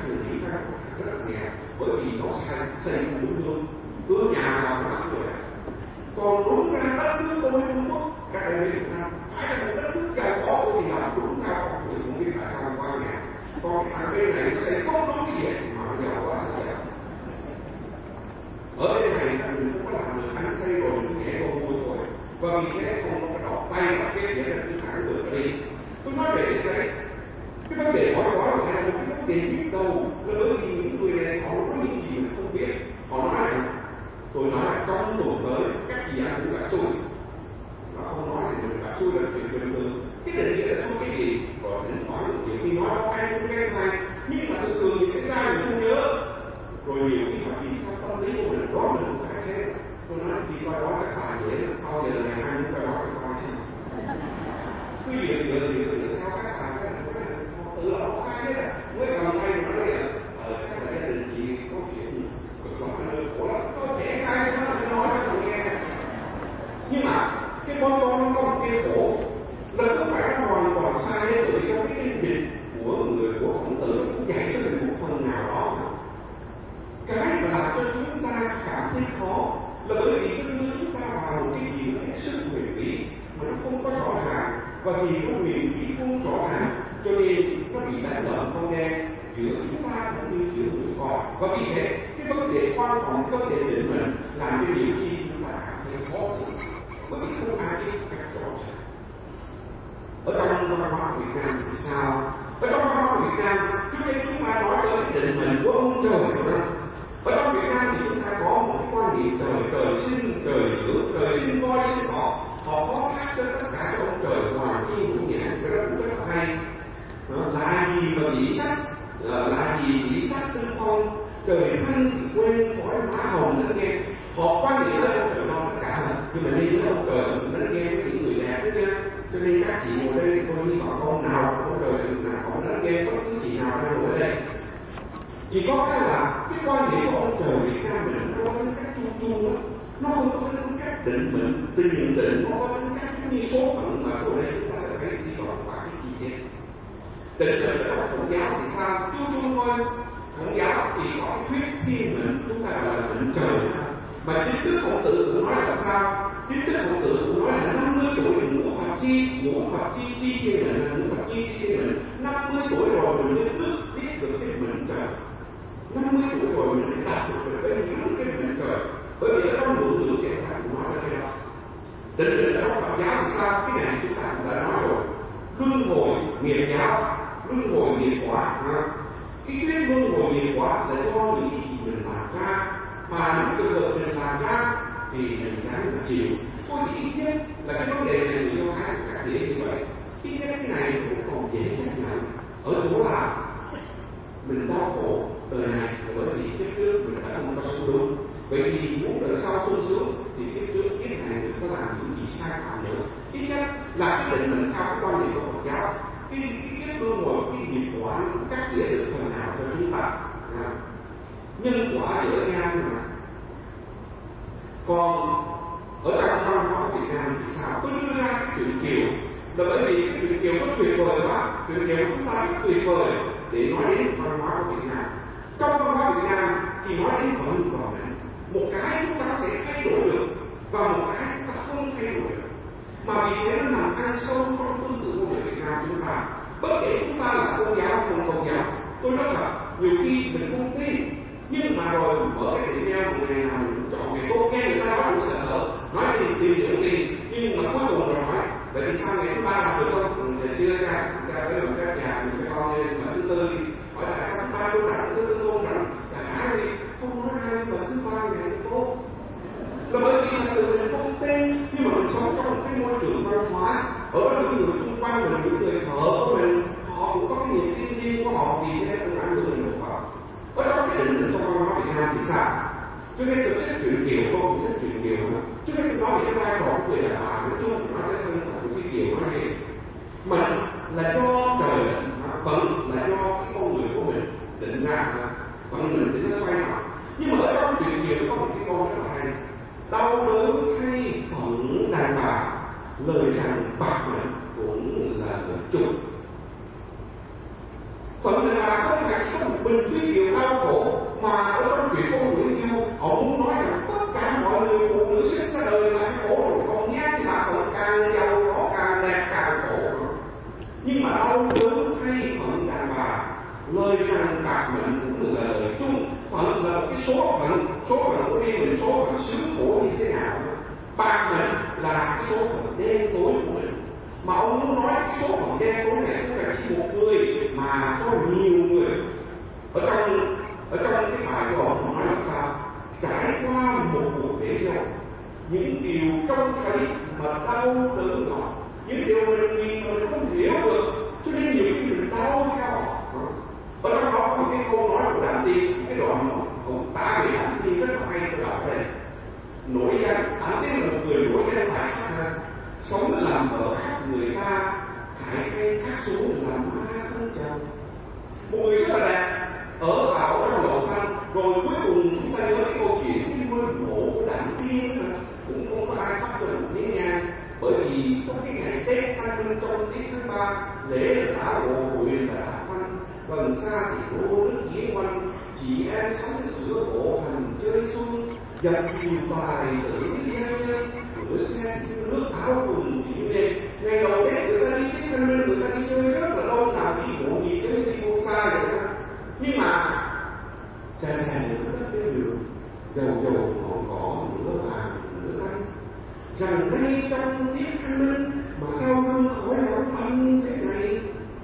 [SPEAKER 1] có xây xây đúng luôn, cửa nhà nào cũng làm rồi. Còn đúng ra đất nước tôi Trung Quốc, các đại biểu Việt Nam phải là một đất nước giàu có thì làm đúng ra con người cũng biết tại sao qua nhà. Còn cái thằng bên này xây không đúng cái gì mà nó giàu quá sao giàu. Ở bên này mình không có làm được anh xây rồi mình nhảy vô mua thôi. Và vì thế không có đọt tay và cái gì là cứ thẳng được đi. Tôi nói về cái đấy, cái vấn đề hỏi đó là một cái vấn đề biết đâu là bởi vì những người này họ nói những gì mình không biết. Họ nói rằng tôi nói là trong tuần tới các gì anh cũng gặp xui. Nó không nói thì mình gặp xui là chuyện bình thường. Cái định nghĩa là xui cái gì? Rồi thỉnh thoảng nhiều khi nói có cái đúng cái sai, nhưng mà thường thường những cái sai mình không nhớ. Rồi nhiều khi mà vì theo tâm lý của mình đó mình cũng phải xem. Tôi nói khi coi đó các bà dễ là sau giờ này ai cũng coi đó thì coi xem. Cứ dựa dựa dựa dựa theo các bà cái là tự là có ai hết à. Mới cầm tay mà nói là ờ chắc là gia đình chị có chuyện cực lắm là khổ lắm. Có trẻ trai nó nói cho tôi nghe. Nhưng mà cái con con có một cái khổ là không phải nó hoàn toàn sai bởi vì trong cái kinh dịch của người của Khổng Tử cũng dạy cho mình một phần nào đó. Cái mà làm cho chúng ta cảm thấy khó là bởi vì nó đưa chúng ta vào một cái gì nó hết sức huyền bí mà nó không có rõ ràng, và vì nó huyền bí không rõ ràng cho nên nó bị đánh lợn con đen giữa chúng ta cũng như giữa người con. Và vì thế cái vấn đề quan trọng, cái vấn đề định mệnh làm cho nhiều khi chúng ta cảm thấy khó xử bởi vì không ai biết cách rõ ràng. Ở trong văn hóa Việt Nam thì sao? Ở trong văn hóa Việt Nam trước đây chúng ta nói tới định mệnh của ông trời rồi đó. Ở trong Việt Nam thì chúng ta có một cái quan niệm trời trời sinh, trời dưỡng, trời sinh voi sinh cỏ. Họ có khác cho tất cả cho ông trời hoàn thiên hữu nhãn, cái đó cũng rất là hay. Là gì mà bị sắc, là gì bị sắc tinh phong, trời xanh thì quên khỏi má hồng đánh nghe. Họ quan niệm tới ông trời non tất cả rồi, nhưng mà đi với ông trời đánh nghe với những người đẹp đó nha. Cho nên các chị ngồi đây tôi hy vọng con nào ông trời nào còn đánh nghe bất cứ chị nào đang ngồi ở đây. Chỉ có cái là cái quan điểm của ông trời Việt Nam mình nó có tính cách chung chung đó, nó không có tính cách định mệnh, tiền định, nó có tính cách như số phận mà rồi đây chúng ta sẽ thấy đi vào các cái chi tiết. Định mệnh ở trong Phật giáo thì sao? Chung chung thôi. Phật giáo thì có cái thuyết thiên mệnh, chúng ta gọi là mệnh trời. Mà chính Đức Khổng Tử cũng nói là sao? Chính Đức Khổng Tử cũng nói là năm mươi tuổi ngũ Phật chi, ngũ Phật chi chi thiên mệnh là ngũ Phật chi chi thiên mệnh. năm mươi tuổi rồi mình mới biết biết được cái mệnh trời. năm mươi tuổi rồi mình mới đạt được cái hiểu cái mệnh trời. Bởi vì ở trong luận ngữ thì ta cũng nói cái đó. Định mệnh ở trong Phật giáo thì sao? Cái này chúng ta cũng đã nói rồi. Luân hồi nghiệp giáo, luân hồi nghiệp quả. Cái thuyết luân hồi nghiệp quả là do những gì mình làm ra, mà những trường hợp mình làm ra thì mình phải là chịu. Thôi thì ít nhất là cái vấn đề này người Do Thái cũng cắt tỉa như vậy. Ít nhất cái này cũng còn dễ chấp nhận ở chỗ là mình đau khổ đời này là bởi vì kiếp trước mình đã không có sống đúng. Vậy thì muốn đời sau sung sướng thì kiếp trước kiếp này mình có làm những gì sai phạm nữa. Ít nhất là cái định mình theo cái quan điểm của Phật giáo, cái kiếp luân hồi, cái nghiệp quả nó cũng cắt tỉa được phần nào cho chúng ta. Nhân quả dễ ngang mà. Còn ở trong văn hóa Việt Nam thì sao? Tôi đưa ra cái chuyện Kiều là bởi vì cái chuyện Kiều nó tuyệt vời quá. Chuyện Kiều chúng ta rất tuyệt vời để nói đến văn hóa của Việt Nam. Trong văn hóa Việt Nam chỉ nói đến vận và mệnh. Một cái chúng ta có thể thay đổi được và một cái chúng ta không thay đổi được. Mà vì thế nó nằm ăn sâu trong tư tưởng của người Việt Nam chúng ta. Bất kể chúng ta là tôn giáo không tôn giáo, tôi nói thật, nhiều khi mình không tin. Nhưng mà rồi mở cái tiệm nhau một ngày nào mình chọn ngày tốt nghe người ta nói cũng sợ sợ, nói thì tin thì không tin, nhưng mà cuối cùng rồi hỏi vậy thì sao ngày thứ ba làm được không? Thì chưa ra ra với một các nhà mình cái con mà thứ tư đi hỏi tại sao thứ ba tôi rảnh, thứ tư tôi không rảnh, là ai thì không nói ai mà thứ ba ngày tốt. Là bởi vì thật sự mình không tin, nhưng mà mình sống trong một cái môi trường văn hóa, ở đó những người xung quanh mình, những người thợ của mình, họ cũng có cái niềm tin riêng của họ vì thế cũng ảnh hưởng mình một phần. Ở trong cái định mệnh trong văn hóa Việt Nam thì sao? Trước hết tôi thích chuyện Kiều, tôi cũng thích chuyện Kiều hơn. Trước hết tôi nói về cái vai trò của người đàn bà, nói chung nói cái thân phận của cái Kiều nói gì? Mệnh là do trời định, phận là do cái con người của mình định ra, phận mình thì nó xoay mặt. Nhưng mà ở trong chuyện Kiều có một cái câu rất là hay: đau đớn thay phận đàn bà, lời rằng bạc mệnh cũng là lời chung. Phận này là không phải chỉ có một mình Thúy Kiều đau khổ, mà ở trong chuyện con Nguyễn Du, họ muốn nói rằng tất cả mọi người phụ nữ sinh ra đời là khổ rồi, còn nhan mà còn càng giàu có càng đẹp càng khổ. Nhưng mà đau đớn hay phận đàn bà, lời rằng bạc mệnh cũng là lời chung. Phận là một cái số phận, số phận của riêng mình, số phận xứ khổ như thế nào. Bạc mệnh là cái số phận đen tối của mình. Mà ông muốn nói cái số phận đen tối này không phải chỉ một người mà có nhiều người. Ở trong ở trong cái bài của ông nói làm sao? Trải qua một cuộc để nhau, những điều trông thấy mà đau đớn lòng, những điều mình nhìn mình không hiểu được, cho nên nhiều khi mình đau theo họ. Ở trong đó có một cái câu nói của Đạm Tiên, cái đoạn ông tả về Đạm Tiên rất là hay của đạo đây. Nổi danh, Đạm Tiên là một người nổi danh tại sát thân, sống làm vợ khác người ta, hại hay khác xuống làm ma không chồng. Một người rất là đẹp, ở vào trong lò xanh, rồi cuối cùng chúng ta nhớ cái câu chuyện cái nguyên mộ của Đạm Tiên mà cũng không có ai phát cho một tiếng nhang, bởi vì có cái ngày Tết Thanh Minh trong tiết thứ ba, lễ là tả bộ hội là Đạm Thanh, gần xa thì đô nước diễn quanh, chị em sống sửa bộ hành chơi xuân, dập nhiều bài tử giai nhân, rửa xe nước áo quần chỉ lên. Ngày đầu Tết người ta đi tiết Thanh Minh, người ta đi chơi rất là lâu, nào đi bộ gì tới đi buông xa vậy đó. Nhưng mà xa xa những đất cái đường dầu dầu ngọn cỏ nửa vàng nửa xanh, rằng đây trong tiết Thanh Minh mà sao hương khói nóng âm thế này.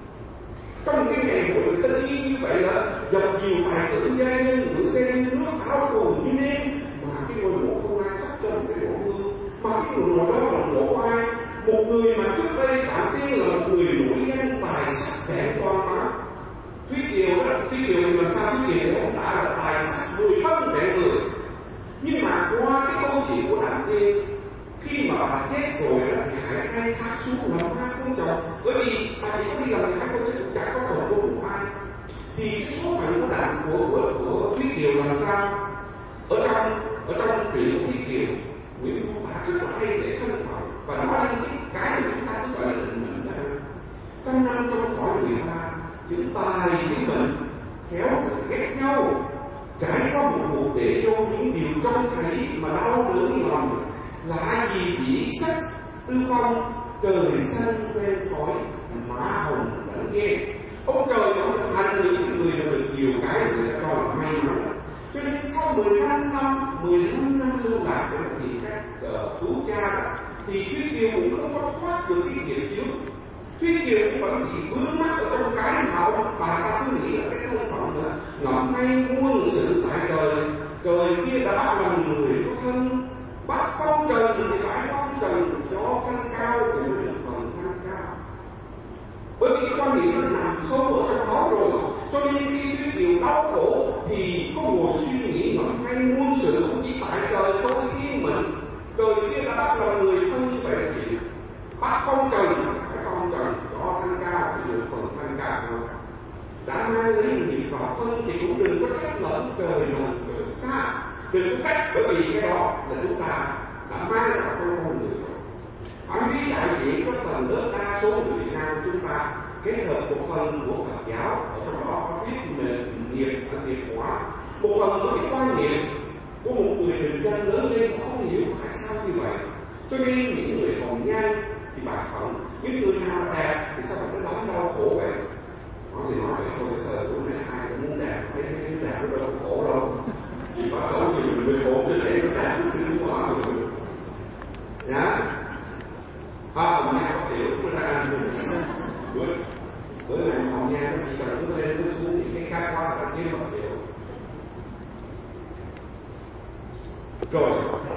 [SPEAKER 1] Trong cái ngày hội người ta đi như vậy là dập nhiều tài tử giai nhân, rửa xe nước áo quần như nên, mà cái ngôi mộ không ai sắp cho một cái mộ hương, mà cái ngôi mộ đó là mộ của ai? Một người mà trước đây Đạm Tiên là một người nổi danh tài sắc đẹp toàn má. Thúy Kiều đó, Thúy Kiều thì làm sao Thúy Kiều không đã là tài sắc người thân đẹp người. Nhưng mà qua cái câu chuyện của Đạm Tiên, khi mà bà chết rồi đó thì hãy khai thác xuống làm ma không chồng, bởi vì bà chỉ có đi làm cái câu chứ cũng chẳng có chồng cô của ai. Thì cái số phận của Đạm của của của Thúy Kiều làm sao? Ở trong ở trong chuyện của Thúy Kiều, Nguyễn Du đã rất là hay để thân phận và nói lên cái cái mà chúng ta cứ gọi là định mệnh đó. Trăm năm trong cõi người ta, chữ tài chữ mệnh khéo ghét nhau, trải qua một cuộc để vô những điều trông thấy mà đau đớn lòng, là ai gì chỉ sách tư phong trời xanh quen khói mã hồng đánh ghen. Ông trời ông thành những người mà được nhiều cái người ta cho là may mắn, cho nên sau mười lăm năm mười lăm năm lưu lạc với một vị khách uh, cứu cha thì Thúy Kiều cũng không có thoát được cái nghiệp trước. Thúy Kiều cũng vẫn bị vướng mắc ở trong cái mà ông bà ta cứ nghĩ là cái thân phận là ngậm ngay muôn sự tại trời, trời kia đã bắt lòng người có thân, bắt con trần thì phải con trần, cho thanh cao thì mới được phần thanh cao. Bởi vì cái quan niệm nó nằm sâu ở trong đó rồi, cho nên khi Thúy Kiều đau khổ thì có ngồi suy nghĩ ngậm ngay muôn sự cũng chỉ tại trời thôi thiên mệnh, trời kia đã bắt lòng người thân như vậy là chịu, bắt con trần phải con trần, cho thanh cao thì được phần thanh cao hơn. Đã mang lấy nghiệp vào thân thì cũng đừng có trách lẫn trời gần trời xa, đừng có trách, bởi vì cái đó là chúng ta đã mang vào con con người rồi. Phạm vi đại diện có phần lớp đa số người Việt Nam chúng ta kết hợp một phần của Phật giáo, ở trong đó có thuyết mệnh nghiệp và nghiệp quả, một phần có cái quan niệm của một người bình dân lớn lên không hiểu tại sao như vậy, cho nên những người hồng nhan thì bạc phận, những người nào đẹp thì sao mà nó đóng đau khổ vậy. Nói gì nói vậy thôi, cái thời của này ai cũng muốn đẹp, thấy cái đẹp nó đâu có khổ đâu, chỉ có xấu thì mình mới khổ chứ để nó đẹp chứ không có rồi. Nhá, hoa hồng nhan có tiểu nó ra ăn bữa bữa này hồng nhan nó chỉ cần nó lên nó xuống những cái khác hoa là kiếm một triệu. Rồi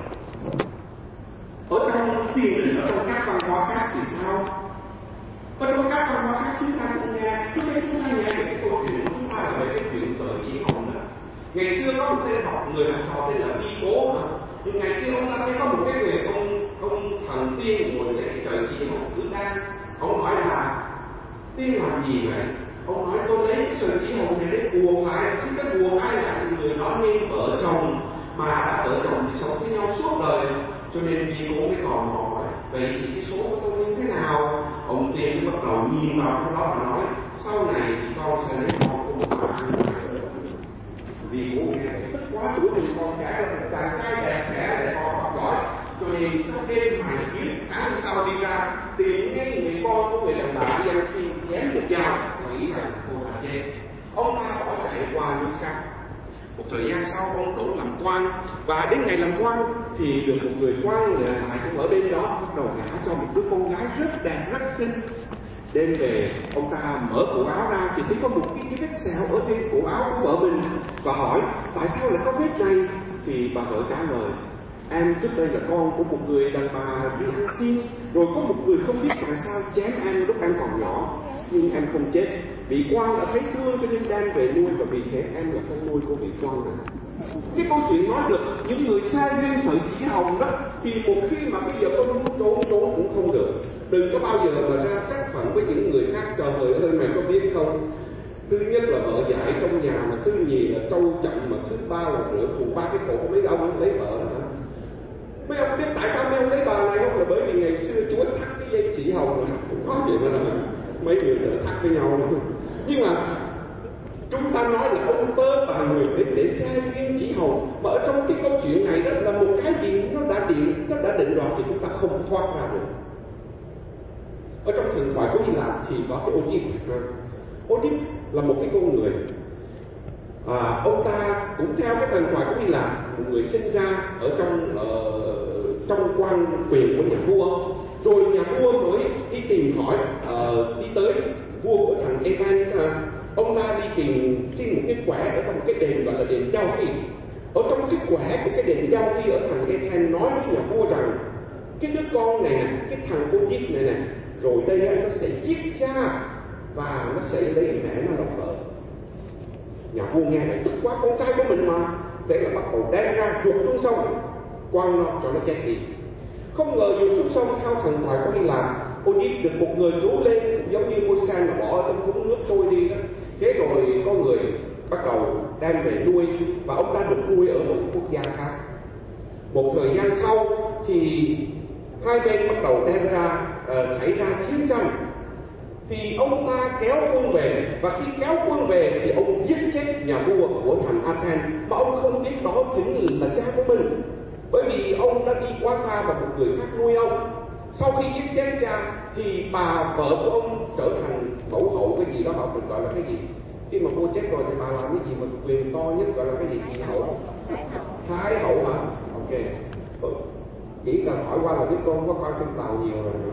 [SPEAKER 1] ở trong tiền định, ở trong các văn hóa khác thì sao? Ở trong các văn hóa khác chúng ta cũng nghe, chúng ta chúng ta nghe cái câu chuyện của chúng ta là về cái chuyện cờ chỉ hồng đó. Ngày xưa có một tên học người học trò tên là Vi Cố, nhưng ngày kia ông ta thấy có một cái người ông ông thần tiên ngồi tại cái trời chỉ hồng cứ đang, ông hỏi là tiên làm gì vậy? Ông nói tôi lấy cái sợi chỉ hồng này để buộc lại, chứ cái buộc ai lại thì người đó nên vợ chồng, mà đã vợ chồng thì sống với nhau suốt đời, cho nên Vi Cố mới tò mò hỏi vậy thì cái số của tôi như thế nào? Ông tiên bắt đầu nhìn vào trong đó và nói sau này thì con sẽ lấy tuổi mình còn trẻ là một chàng trai đẹp trẻ để còn học giỏi, cho nên trong đêm mài kiếm sáng hôm sau đi ra tìm ngay người con của người đàn bà dân xin chém một dao và nghĩ rằng cô ta chết. Ông ta bỏ chạy qua nước khác. Một thời gian sau ông đổ làm quan, và đến ngày làm quan thì được một người quan lại cũng ở bên đó bắt đầu gả cho một đứa con gái rất đẹp rất xinh. Đêm về ông ta mở cổ áo ra thì thấy có một cái, cái vết sẹo ở trên cổ áo của vợ mình và hỏi tại sao lại có vết này. Thì bà vợ trả lời em trước đây là con của một người đàn bà đi ăn xin, rồi có một người không biết tại sao chém em lúc em còn nhỏ, nhưng em không chết. Vị quan đã thấy thương cho nên đem về nuôi, và vì thế em là con nuôi của vị quan này. Cái câu chuyện nói được những người sai duyên sợi chỉ hồng đó, thì một khi mà bây giờ tôi muốn trốn trốn cũng không được. Đừng có bao giờ mà ra trách phận với những người khác. Trời ơi mày có biết không, thứ nhất là vợ dạy trong nhà, mà thứ nhì là trâu chậm, mà thứ ba là rửa phụ ba cái cổ mấy ông lấy vợ đó hả? Mấy ông biết tại sao mấy ông lấy bà này không? Là bởi vì ngày xưa Chúa thắt cái dây chỉ hồng rồi cũng có chuyện đó là mấy người đã thắt với nhau. Nhưng mà chúng ta nói là ông tớ bà người để, để sai duyên chỉ hồng, mà ở trong cái câu chuyện này đó là một cái gì nó đã định nó đã định đoạt thì chúng ta không thoát ra được. Ở trong thần thoại của Hy Lạp thì có cái Oedip Việt Nam. Oedip là một cái con người, à, ông ta cũng theo cái thần thoại của Hy Lạp, một người sinh ra ở trong uh, trong quan quyền của nhà vua, rồi nhà vua mới đi tìm hỏi uh, đi tới vua của thằng Athens. Uh, ông ta đi tìm xin một cái quẻ ở trong một cái đền gọi là đền Giao Phi. Ở trong cái quẻ của cái đền Giao Phi ở thằng Athens nói với nhà vua rằng cái đứa con này nè, cái thằng Oedip này nè, rồi đây nó sẽ giết cha và nó sẽ lấy mẹ nó làm vợ. Nhà vua nghe vậy tức quá, con trai của mình mà, thế là bắt đầu đem ra chuột xuống sông, quăng nó cho nó chết đi. Không ngờ dù xuống sông theo thần thoại của Hy Lạp, Oedip được một người cứu lên giống như ngôi sen mà bỏ ở trong vũng nước trôi đi đó. Thế rồi có người bắt đầu đem về nuôi, và ông ta được nuôi ở một quốc gia khác. Một thời gian sau thì hai bên bắt đầu đem ra uh, xảy ra chiến tranh, thì ông ta kéo quân về, và khi kéo quân về thì ông giết chết nhà vua của thành Athens, mà ông không biết đó chính là cha của mình, bởi vì ông đã đi quá xa và một người khác nuôi ông. Sau khi giết chết cha thì bà vợ của ông trở thành mẫu hậu cái gì đó, họ được gọi là cái gì, khi mà vua chết rồi thì bà làm cái gì mà quyền to nhất gọi là cái gì, chị hậu, thái hậu hả? Ok, chỉ cần hỏi qua là biết con có coi phim Tàu nhiều rồi.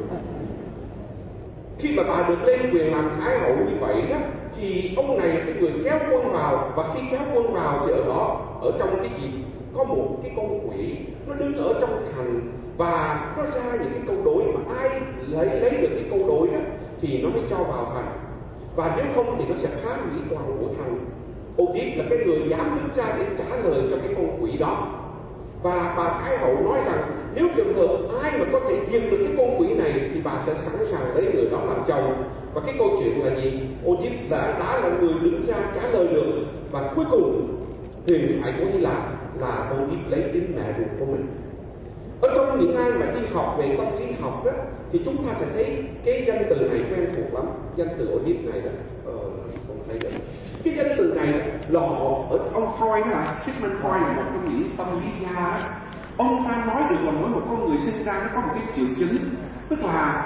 [SPEAKER 1] Khi mà bà được lên quyền làm thái hậu như vậy đó, thì ông này là cái người kéo quân vào, và khi kéo quân vào thì ở đó, ở trong cái gì có một cái con quỷ nó đứng ở trong thành, và nó ra những cái câu đối mà ai lấy lấy được cái câu đối đó thì nó mới cho vào thành, và nếu không thì nó sẽ phá hủy toàn bộ thành. Oedip là cái người dám đứng ra để trả lời cho cái con quỷ đó, và bà thái hậu nói rằng nếu trường hợp ai mà có thể diệt được cái con quỷ này thì bà sẽ sẵn sàng lấy người đó làm chồng. Và cái câu chuyện là gì? Oedip đã, đã là người đứng ra trả lời được, và cuối cùng huyền thoại của Hy Lạp là Oedip lấy chính mẹ ruột của mình. Ở trong những ai mà đi học về tâm lý học đó, thì chúng ta sẽ thấy cái danh từ này quen thuộc lắm. Danh từ Oedip này đó, ờ, không thấy được. Cái danh từ này là họ ở ông Freud đó là Sigmund Freud, là một trong những tâm lý gia đó. Ông ta nói được là mỗi một con người sinh ra nó có một cái triệu chứng, tức là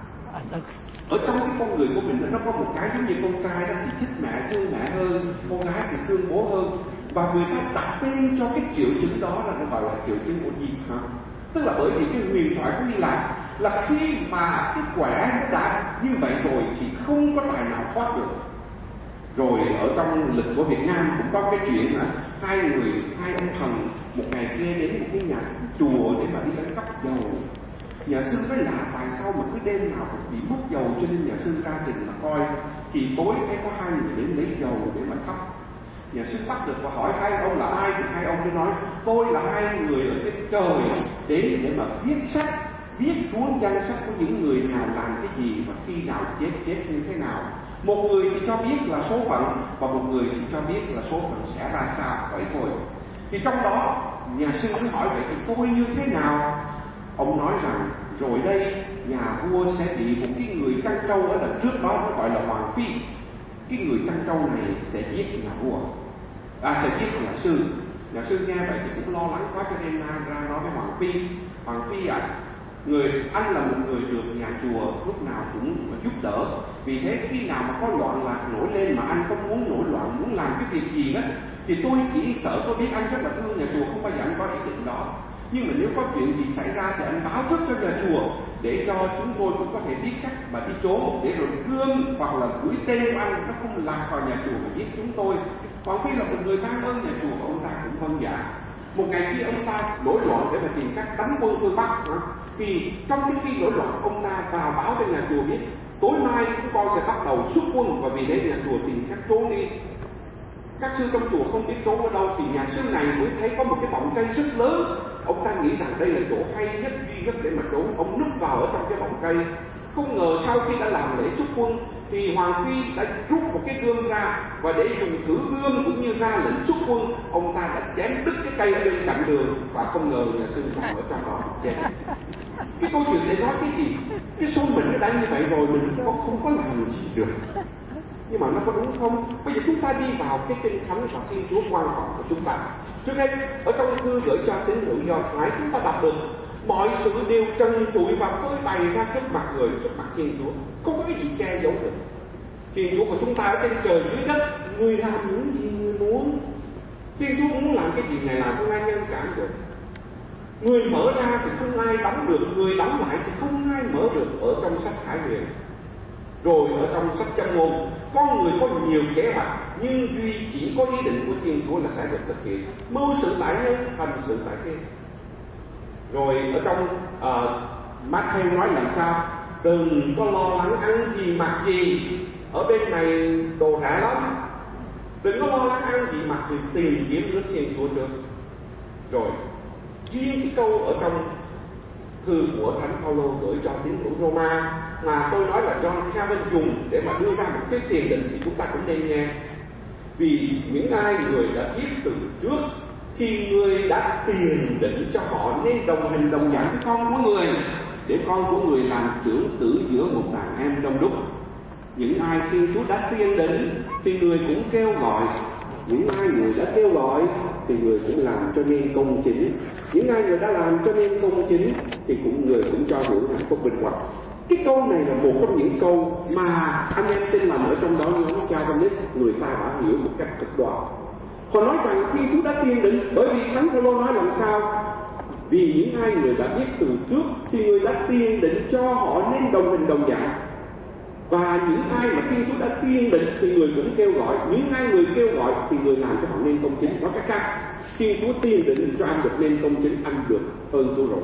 [SPEAKER 1] ở trong cái con người của mình nó có một cái giống như con trai đó thì thích mẹ thương mẹ hơn, con gái thì thương bố hơn, và người ta đặt tên cho cái triệu chứng đó là nó gọi là triệu chứng Oedip ha. Tức là bởi vì cái huyền thoại của Hy Lạp là khi mà cái quẻ nó đã như vậy rồi thì không có tài nào thoát được. Rồi ở trong lịch của Việt Nam cũng có cái chuyện là hai người, hai ông thần một ngày kia đến một cái nhà chùa để mà đi đánh cắp dầu. Nhà sư mới lạ tại sao mà cứ đêm nào cũng bị mất dầu, cho nên nhà sư ra trình mà coi, thì tối thấy có hai người đến lấy dầu để mà thắp. Nhà sư bắt được và hỏi hai ông là ai, thì hai ông mới nói tôi là hai người ở trên trời đến để mà viết sách, viết xuống danh sách của những người nào làm cái gì và khi nào chết chết như thế nào. Một người thì cho biết là số phận, và một người thì cho biết là số phận sẽ ra sao, vậy thôi. Thì trong đó nhà sư mới hỏi vậy thì tôi như thế nào? Ông nói rằng rồi đây nhà vua sẽ bị một cái người chăn trâu ở đằng trước đó nó gọi là hoàng phi. Cái người chăn trâu này sẽ giết nhà vua, à sẽ giết nhà sư. Nhà sư nghe vậy thì cũng lo lắng quá, cho nên ra, ra nói với Hoàng Phi: Hoàng Phi ạ, à, người anh là một người được nhà chùa lúc nào cũng giúp đỡ, vì thế khi nào mà có loạn lạc nổi lên mà anh không muốn nổi loạn, muốn làm cái việc gì đó, thì tôi chỉ sợ, tôi biết anh rất là thương nhà chùa, không bao giờ anh có ý định đó, nhưng mà nếu có chuyện gì xảy ra thì anh báo trước cho nhà chùa để cho chúng tôi cũng có thể biết cách mà đi trốn, để rồi gươm hoặc là mũi tên của anh nó không lạc vào nhà chùa mà giết chúng tôi. Hoàng Phi là một người ban ơn nhà chùa và ông ta cũng vâng dạ. Một ngày khi ông ta nổi loạn để mà tìm cách đánh quân phương Bắc, thì trong cái khi nổi loạn ông ta vào báo cho nhà chùa biết tối nay chúng con sẽ bắt đầu xuất quân, và vì thế nhà chùa tìm cách trốn đi. Các sư trong chùa không biết trốn ở đâu, thì nhà sư này mới thấy có một cái bọng cây rất lớn. Ông ta nghĩ rằng đây là chỗ hay nhất, duy nhất để mà trốn. Ông núp vào ở trong cái bọng cây. Không ngờ sau khi đã làm lễ xuất quân thì Hoàng Phi đã rút một cái gươm ra, và để dùng thử gươm cũng như ra lệnh xuất quân, ông ta đã chém đứt cái cây ở bên cạnh đường, và không ngờ nhà sư nằm ở trong đó chết. Cái câu chuyện để nói cái gì? Cái số mình nó đã như vậy rồi, mình không, không có làm gì được. Nhưng mà nó có đúng không? Bây giờ chúng ta đi vào cái kinh thánh và Thiên Chúa quan trọng của chúng ta. Trước hết, ở trong thư gửi cho tín hữu Do Thái, chúng ta đọc được mọi sự đều trần trụi và phơi bày ra trước mặt người, trước mặt Thiên Chúa, không có cái gì che giấu được. Thiên Chúa của chúng ta ở trên trời dưới đất, người làm những gì người muốn. Thiên Chúa muốn làm cái gì Ngài làm, không ai ngăn cản được. Người mở ra thì không ai đóng được, người đóng lại thì không ai mở được. Ở trong sách Khải Huyền, rồi ở trong sách Châm Ngôn, con người có nhiều kế hoạch, nhưng duy chỉ có ý định của Thiên Chúa là sẽ được thực hiện. Mưu sự tại nhân, thành sự tại thiên. Rồi ở trong uh, Matthew nói làm sao? Đừng có lo lắng ăn gì mặc gì, ở bên này đồ rẻ lắm. Đừng có lo lắng ăn gì mặc gì, tìm kiếm nước Thiên Chúa trước. Rồi riêng cái câu ở trong thư của Thánh Phaolô gửi cho tín hữu Roma mà tôi nói là John Calvin dùng để mà đưa ra một cái tiền định, thì chúng ta cũng nên nghe. Vì những ai người đã biết từ trước thì người đã tiền định cho họ nên đồng hành đồng dạng với con của người, để con của người làm trưởng tử giữa một đàn em đông đúc. Những ai Thiên Chúa đã tiên định thì người cũng kêu gọi, những ai người đã kêu gọi thì người cũng làm cho nên công chính, những ai người đã làm cho nên công chính thì cũng người cũng cho hưởng hạnh phúc bình hoặc. Cái câu này là một trong những câu mà anh em tin lành ở trong đó nhóm Calvinist người ta đã hiểu một cách cực đoan. Họ nói rằng Thiên Chúa đã tiên định, bởi vì Thánh Phaolô nói làm sao? Vì những ai người đã biết từ trước thì người đã tiên định cho họ nên đồng hình đồng dạng. Và những ai mà Thiên Chúa đã tiên định thì người cũng kêu gọi, những ai người kêu gọi thì người làm cho họ nên công chính. Nói cách khác, Thiên Chúa tiên định cho anh được nên công chính, anh được ơn Chúa rồi.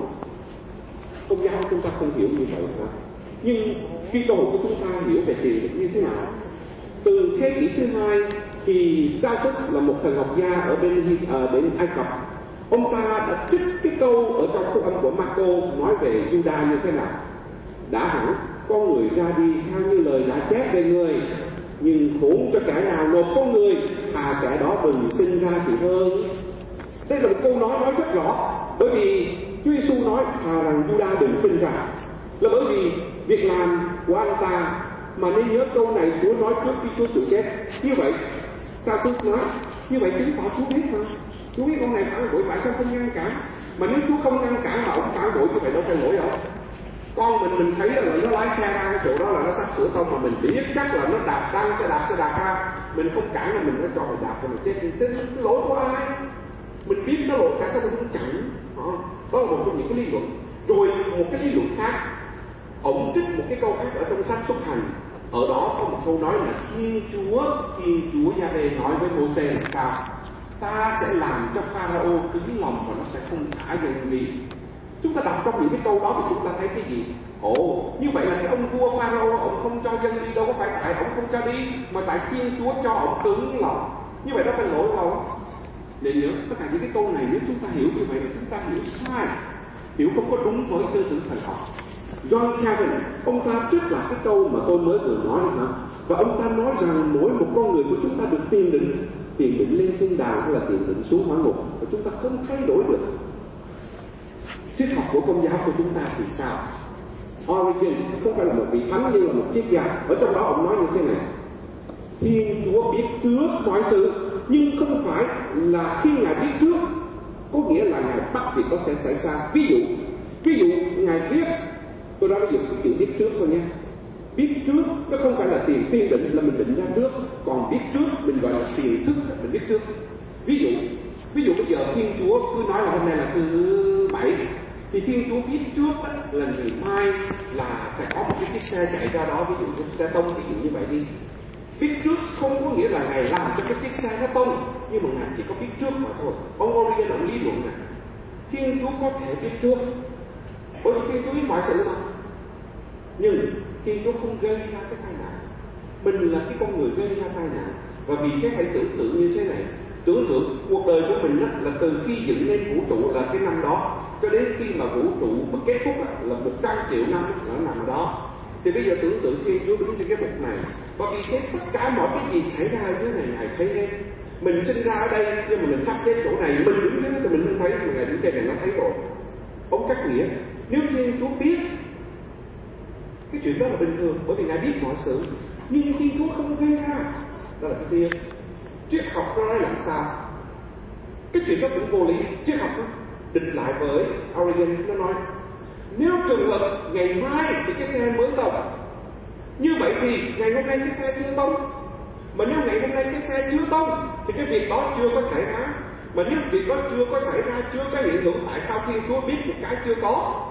[SPEAKER 1] Công giáo chúng ta không hiểu như vậy hả? Nhưng khi câu của chúng ta hiểu về tiền định như thế nào? Từ thế kỷ thứ hai thì Celsus là một thần học gia ở bên ở bên Ai Cập, ông ta đã trích cái câu ở trong phúc âm của Marco nói về Juda như thế nào? Đã hẳn con người ra đi theo như lời đã chép về người, nhưng khốn cho kẻ nào nộp con người, à kẻ đó đừng sinh ra thì hơn. Đây là một câu nói nói rất rõ, bởi vì Chúa Giêsu nói thà rằng Juda đừng sinh ra, là bởi vì việc làm của anh ta. Mà nên nhớ câu này Chúa nói trước khi Chúa tự chết. Như vậy sao Chúa nói như vậy chứng tỏ Chúa biết mà, Chúa biết ông này phản bội, tại sao không ngăn cản? Mà nếu Chúa không ngăn cản mà ông phản bội như vậy đâu phải lỗi đâu. Con mình mình thấy là nó lái xe ra cái chỗ đó là nó sắp sửa tông, mà mình biết chắc là nó đạp đang xe đạp xe đạp ra, mình không cản là mình nó cho mình đạp cho mình chết. Thì cái lỗi của ai? Mình biết nó lỗi, tại sao mình không chặn? Đó là một trong những cái lý luận. Rồi một cái lý luận khác, ông trích một cái câu khác ở trong sách Xuất Hành. Ở đó có một câu nói là Thiên Chúa, Thiên Chúa Giê-hô-va nói với Mô-sê là sao? Ta sẽ làm cho Pharaoh cứng lòng và nó sẽ không thả dân đi. Chúng ta đọc trong những cái câu đó thì chúng ta thấy cái gì? Ồ, như vậy là cái ông vua Pharaoh ông không cho dân đi đâu có phải tại ông không cho đi, mà tại Thiên Chúa cho ông cứng lòng. Như vậy đó phải lỗi không? Để nhớ tất cả những cái câu này nếu chúng ta hiểu như vậy là chúng ta hiểu sai, hiểu không có đúng với tư tưởng thần học. John Calvin, ông ta trích là cái câu mà tôi mới vừa nói hả? Và ông ta nói rằng mỗi một con người của chúng ta được tiền định, tiền định lên thiên đàng hay là tiền định xuống hỏa ngục, và chúng ta không thay đổi được. Triết học của Công giáo của chúng ta thì sao? Origin không phải là một vị thánh nhưng là một triết gia. Ở trong đó ông nói như thế này: Thiên Chúa biết trước mọi sự, nhưng không phải là khi Ngài biết trước
[SPEAKER 2] có nghĩa là Ngài bắt việc đó sẽ xảy ra. Ví dụ, ví dụ Ngài viết, tôi nói ví dụ cái chữ biết trước thôi nha. Biết trước nó không phải là tiền tiên định là mình định ra trước, còn biết trước mình gọi là tiền thức mình biết trước. Ví dụ, ví dụ bây giờ Thiên Chúa cứ nói là hôm nay là thứ bảy, thì Thiên Chúa biết trước là ngày mai là sẽ có một cái chiếc xe chạy ra đó, ví dụ cái xe tông, ví dụ như vậy đi. Biết trước không có nghĩa là Ngài làm cho cái chiếc xe nó tông, nhưng mà Ngài chỉ có biết trước mà thôi. Ông Origen ông lý luận này, Thiên Chúa có thể biết trước, bởi vì Thiên Chúa biết mọi sự mà. Nhưng Thiên Chúa không gây ra cái tai nạn, mình là cái con người gây ra tai nạn. Và vì thế hãy tưởng tượng như thế này, tưởng tượng cuộc đời của mình là từ khi dựng nên vũ trụ là cái năm đó cho đến khi mà vũ trụ mà kết thúc là một trăm triệu năm là nằm ở đó. Thì bây giờ tưởng tượng Thiên Chúa đứng trên cái bục này, và vì thế tất cả mọi cái gì xảy ra ở dưới này Ngài thấy hết. Mình sinh ra ở đây nhưng mà mình sắp đến chỗ này, mình đứng dưới đó thì mình không thấy, mà Ngài đứng trên này nó thấy rồi. Ông cắt nghĩa, nếu Thiên Chúa biết cái chuyện đó là bình thường, bởi vì Ngài biết mọi sự, nhưng Thiên Chúa không gây ra, đó là cái tiên. Triết học nó nói làm sao? Cái chuyện đó cũng vô lý. Triết học nó địch lại với Origen, nó nói nếu trường hợp ngày mai thì cái xe mới tông, như vậy thì ngày hôm nay cái xe chưa tông. Mà nếu ngày hôm nay cái xe chưa tông thì cái việc đó chưa có xảy ra. Mà nếu việc đó chưa có xảy ra, chưa có hiện hữu, tại sao Thiên Chúa biết một cái chưa có?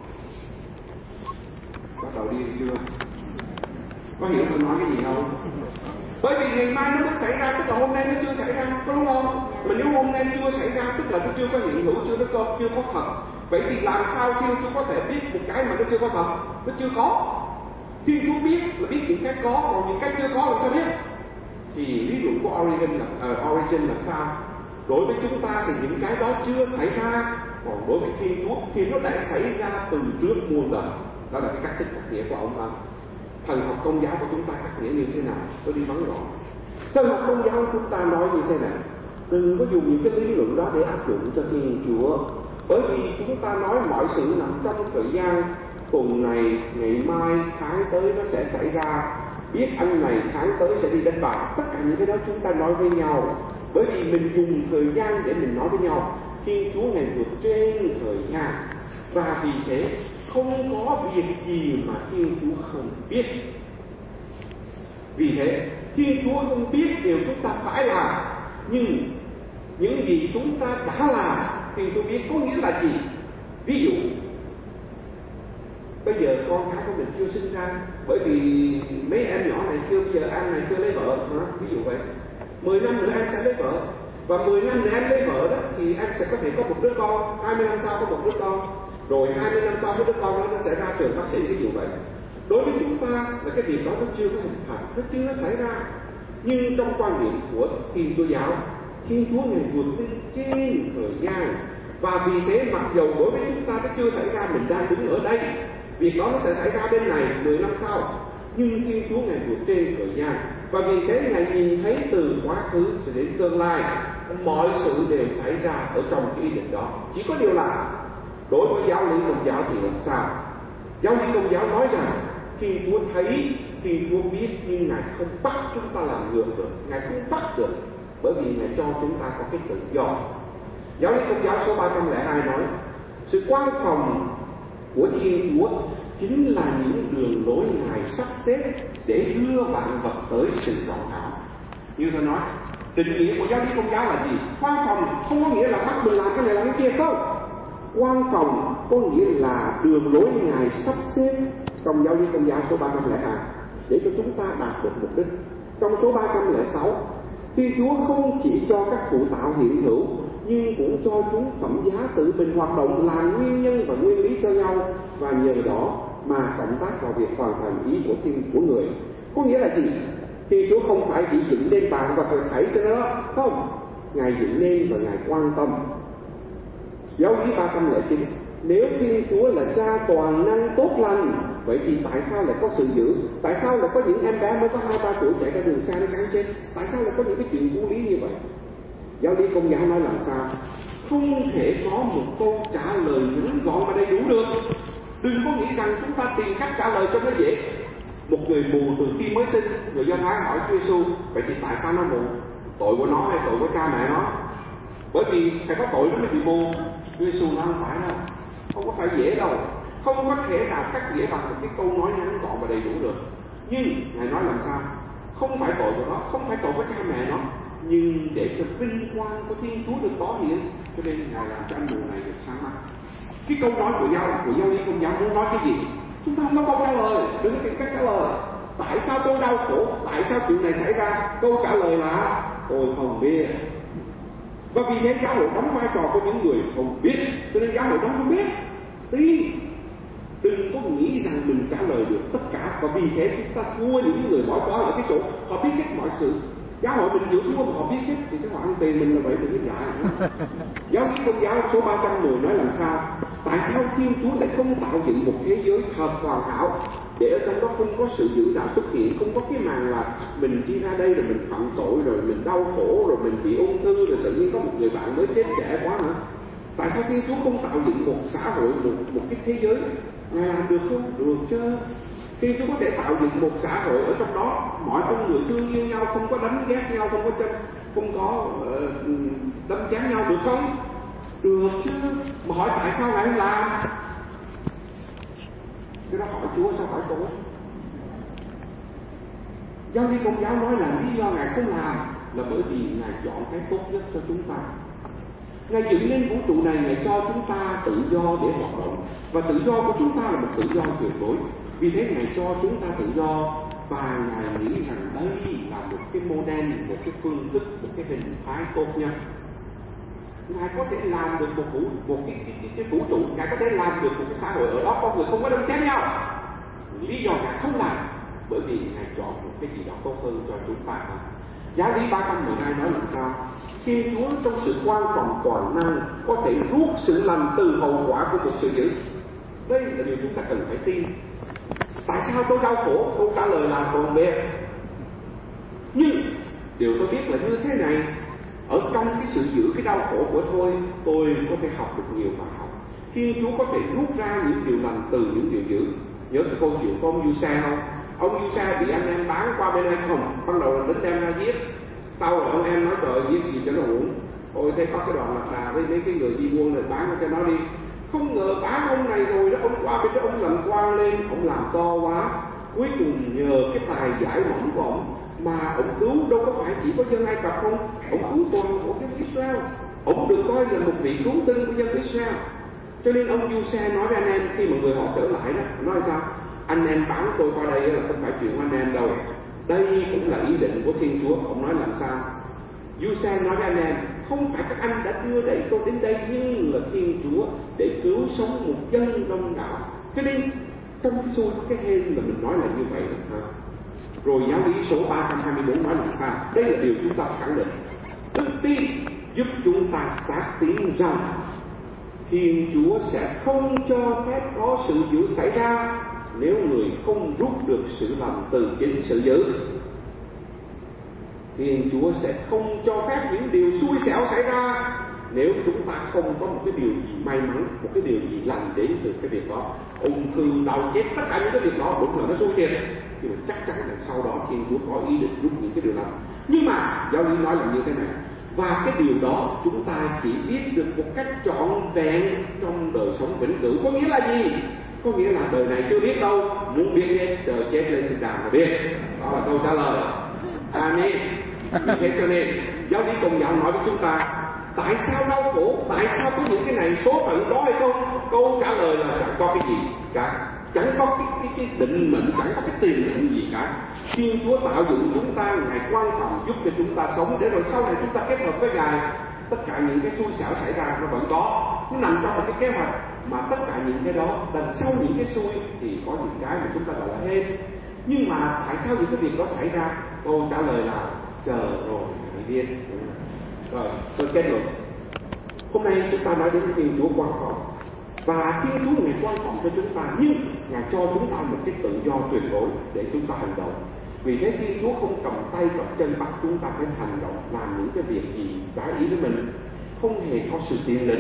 [SPEAKER 2] Bắt đầu đi chưa? Có hiểu tôi nói cái gì không? Bởi vì ngày mai nó mới xảy ra, tức là hôm nay nó chưa xảy ra, có đúng không? Mà nếu hôm nay chưa xảy ra, tức là nó chưa có hiện hữu, chưa có, chưa có thật. Vậy thì làm sao Thiên Chúa có thể biết một cái mà nó chưa có thật? Nó chưa có. Thiên Chúa biết là biết những cái có, còn những cái chưa có làm sao biết? Thì lý luận của Origen là, uh, Origin là sao? Đối với chúng ta thì những cái đó chưa xảy ra, còn đối với Thiên Chúa thì nó đã xảy ra từ trước muôn đời. Đó là cái cách thức cắt nghĩa của ông ta. Thần học Công giáo của chúng ta cắt nghĩa như thế nào? Tôi đi vắng gọn. Thần học Công giáo của chúng ta nói như thế này: đừng có dùng những cái lý luận đó để áp dụng cho Thiên Chúa, bởi vì chúng ta nói mọi sự nằm trong thời gian tuần này, ngày mai, tháng tới nó sẽ xảy ra. Biết anh này tháng tới sẽ đi đánh bạc. Tất cả những cái đó chúng ta nói với nhau, bởi vì mình dùng thời gian để mình nói với nhau. Thiên Chúa Ngài vượt trên thời gian, và vì thế không có việc gì mà Thiên Chúa không biết. Vì thế Thiên Chúa không biết điều chúng ta phải làm, nhưng những gì chúng ta đã làm Thiên Chúa biết. Có nghĩa là gì? Ví dụ bây giờ con cái của mình chưa sinh ra, bởi vì mấy em nhỏ này chưa, bây giờ anh này chưa lấy vợ, đó, ví dụ vậy. Mười năm nữa anh sẽ lấy vợ, và mười năm nữa anh lấy vợ đó thì anh sẽ có thể có một đứa con, hai mươi năm sau có một đứa con, rồi hai mươi năm sau cái đứa con đó nó sẽ ra trường bác sĩ, ví dụ vậy. Đối với chúng ta là cái việc đó nó chưa có hình thành, nó chưa xảy ra. Nhưng trong quan niệm của Thiên Chúa giáo, Thiên Chúa Ngài vượt lên trên thời gian, và vì thế mặc dầu đối với chúng ta nó chưa xảy ra, mình đang đứng ở đây, việc đó nó sẽ xảy ra bên này mười năm sau, nhưng Thiên Chúa Ngài vượt trên thời gian, và vì thế Ngài nhìn thấy từ quá khứ cho đến tương lai, mọi sự đều xảy ra ở trong cái ý định đó. Chỉ có điều là đối với giáo lý Công giáo thì làm sao? Giáo lý Công giáo nói rằng Thiên Chúa thấy, Thiên Chúa biết, nhưng Ngài không bắt chúng ta làm ngược được, Ngài không bắt được, bởi vì Ngài cho chúng ta có cái tự do. Giáo lý Công giáo số ba trăm lẻ hai nói sự quan phòng của Thiên Chúa chính là những đường lối Ngài sắp xếp để đưa vạn vật tới sự trọn hảo. Như tôi nói, định nghĩa của giáo lý Công giáo là gì? Quan phòng không có nghĩa là bắt mình làm cái này làm cái kia không. Quan phòng có nghĩa là đường lối Ngài sắp xếp trong giáo lý Công giáo số ba trăm lẻ hai để cho chúng ta đạt được mục đích. Trong số ba trăm lẻ sáu, Thiên Chúa không chỉ cho các phụ tạo hiện hữu, nhưng cũng cho chúng phẩm giá tự mình hoạt động làm nguyên nhân và nguyên lý cho nhau, và nhờ đó mà cộng tác vào việc hoàn thành ý của thiên của người. Có nghĩa là gì? Thiên Chúa không phải chỉ dựng nên bạn và rồi thảy cho nó, không. Ngài dựng nên và Ngài quan tâm. Giáo lý ba trăm lẻ chín, nếu Thiên Chúa là cha toàn năng tốt lành, vậy thì tại sao lại có sự dữ? Tại sao lại có những em bé mới có hai ba tuổi chạy ra đường xa nó cắn chết? Tại sao lại có những cái chuyện vô lý như vậy? Giáo lý Công giáo nói làm sao? Không thể có một câu trả lời ngắn gọn và đầy đủ được. Đừng có nghĩ rằng chúng ta tìm cách trả lời cho nó dễ. Một người mù từ khi mới sinh, người Do Thái hỏi Chúa Giêsu, vậy thì tại sao nó mù? Tội của nó hay tội của cha mẹ nó? Bởi vì phải có tội nó mới bị mù. Chúa Giêsu nói không phải đâu, không có phải dễ đâu, không có thể nào cắt nghĩa bằng một cái câu nói ngắn gọn và đầy đủ được. Nhưng Ngài nói làm sao? Không phải tội của nó, không phải tội của cha mẹ nó, nhưng để cho vinh quang của Thiên Chúa được tỏ hiện, cho nên Ngài làm cho anh mù này được sáng mắt. Cái câu nói của giáo của giáo lý công giáo muốn nói cái gì? Chúng ta không có câu trả lời, đừng có tìm cách trả lời. Tại sao tôi đau khổ? Tại sao chuyện này xảy ra? Câu trả lời là tôi không biết. Và vì thế giáo hội đóng vai trò của những người không biết, cho nên giáo hội đó không biết. Tin, đừng có nghĩ rằng mình trả lời được tất cả, và vì thế chúng ta thua những người bỏ qua ở cái chỗ họ biết hết mọi sự. Giáo hội mình chịu thua mà họ biết hết thì cái họ ăn tiền mình là vậy, đừng có dạy. Giáo lý công giáo số ba trăm mười nói làm sao? Tại sao Thiên Chúa lại không tạo dựng một thế giới thật hoàn hảo để ở trong đó không có sự dữ đạo xuất hiện, không có cái màn là mình đi ra đây rồi mình phạm tội rồi mình đau khổ rồi mình bị ung thư rồi tự nhiên có một người bạn mới chết trẻ quá nữa? Tại sao Thiên Chúa không tạo dựng một xã hội, một, một cái thế giới? Ngài làm được không? Được chứ. Thiên Chúa có thể tạo dựng một xã hội ở trong đó mọi con người thương yêu nhau, không có đánh ghét nhau, không có châm, không có uh, đâm chém nhau, được không? Được chứ. Mà hỏi tại sao Ngài không làm? Cái đó hỏi Chúa, sao hỏi tôi? Giáo lý công giáo nói là lý do Ngài không làm là bởi vì Ngài chọn cái tốt nhất cho chúng ta. Ngài dựng nên vũ trụ này, Ngài cho chúng ta tự do để hoạt động, và tự do của chúng ta là một tự do tuyệt đối. Vì thế Ngài cho chúng ta tự do, và Ngài nghĩ rằng đây là một cái model, một cái phương thức, một cái hình thái tốt nhất. Ngài có thể làm được một vũ một cái, cái, cái, cái vũ trụ, Ngài có thể làm được một cái xã hội ở đó con người không có đâm chém nhau. Lý do Ngài không làm bởi vì Ngài chọn một cái gì đó tốt hơn cho chúng ta. Giáo lý ba trăm mười hai nói làm sao? Thiên Chúa trong sự quan phòng toàn năng có thể rút sự lành từ hậu quả của một sự dữ. Đây là điều chúng ta cần phải tin. Tại sao tôi đau khổ? Câu trả lời là tôi không biết. Nhưng điều tôi biết là như thế này, ở trong cái sự giữ cái đau khổ của tôi, tôi có thể học được nhiều bài học. Thiên Chúa có thể rút ra những điều lành từ những điều dữ. Nhớ cái câu chuyện của ông Giuse không? Ông Giuse bị anh em bán qua bên Ai Cập, ban đầu là đến đem ra giết. Sau rồi ông em nói trời giết gì cho nó uổng. Ôi thấy có cái đoàn lạc đà với mấy cái người đi buôn này bán cho nó đi. Không ngờ bán ông này rồi đó, ông qua bên đó ông làm quan lên, ông làm to quá. Cuối cùng nhờ cái tài giải mỏng của ông mà ông cứu đâu có phải chỉ có dân Ai Cập không, ông cứu toàn bộ dân Israel. Ông được coi là một vị cứu tinh của dân Israel. Cho nên ông Giuse nói với anh em khi mà người họ trở lại đó, nói sao? Anh em bán tôi qua đây là không phải chuyện của anh em đâu. Đây cũng là ý định của Thiên Chúa. Ông nói làm sao? Giuse nói với anh em, không phải các anh đã đưa đẩy tôi đến đây, nhưng là Thiên Chúa để cứu sống một dân đông đảo. Cho nên trong cái xui có cái hên mà mình nói là như vậy đó. Rồi giáo lý số ba trăm hai mươi bốn nói làm sao? Đây là điều chúng ta khẳng định. Đức tin giúp chúng ta xác tín rằng Thiên Chúa sẽ không cho phép có sự dữ xảy ra nếu người không rút được sự lành từ chính sự dữ. Thiên Chúa sẽ không cho phép những điều xui xẻo xảy ra nếu chúng ta không có một cái điều gì may mắn, một cái điều gì lành đến từ cái việc đó. Ung thư, đau chết, tất cả những cái việc đó đúng là nó xui thiệt, nhưng mà chắc chắn là sau đó Thiên Chúa có ý định rút những cái điều lành. Nhưng mà giáo lý nói là như thế này, và cái điều đó chúng ta chỉ biết được một cách trọn vẹn trong đời sống vĩnh cửu. Có nghĩa là gì? Có nghĩa là đời này chưa biết đâu, muốn biết hết chờ chết lên thiên đàng mà biết. Đó là câu trả lời. Amen. Vì thế cho nên giáo lý công giáo nói với chúng ta, tại sao đau khổ, tại sao có những cái này, số phận đó hay không? Câu trả lời là chẳng có cái gì cả, chẳng có cái, cái, cái định mệnh, chẳng có cái tiền mệnh gì cả. Thiên Chúa tạo dựng chúng ta, Ngài quan trọng giúp cho chúng ta sống, để rồi sau này chúng ta kết hợp với Ngài. Tất cả những cái xui xẻo xảy ra nó vẫn có, nó nằm trong một cái kế hoạch, mà tất cả những cái đó đằng sau những cái xui thì có những cái mà chúng ta gọi là hên. Nhưng mà tại sao những cái việc đó xảy ra? Câu trả lời là chờ rồi hãy biết. Rồi tôi kết luận, hôm nay chúng ta nói đến Thiên Chúa quan trọng, và Thiên Chúa Ngài quan trọng cho chúng ta, nhưng Ngài cho chúng ta một cái tự do tuyệt đối để chúng ta hành động. Vì thế Thiên Chúa không cầm tay cầm chân bắt chúng ta phải hành động, làm những cái việc gì trái ý với mình, không hề có sự tiền định.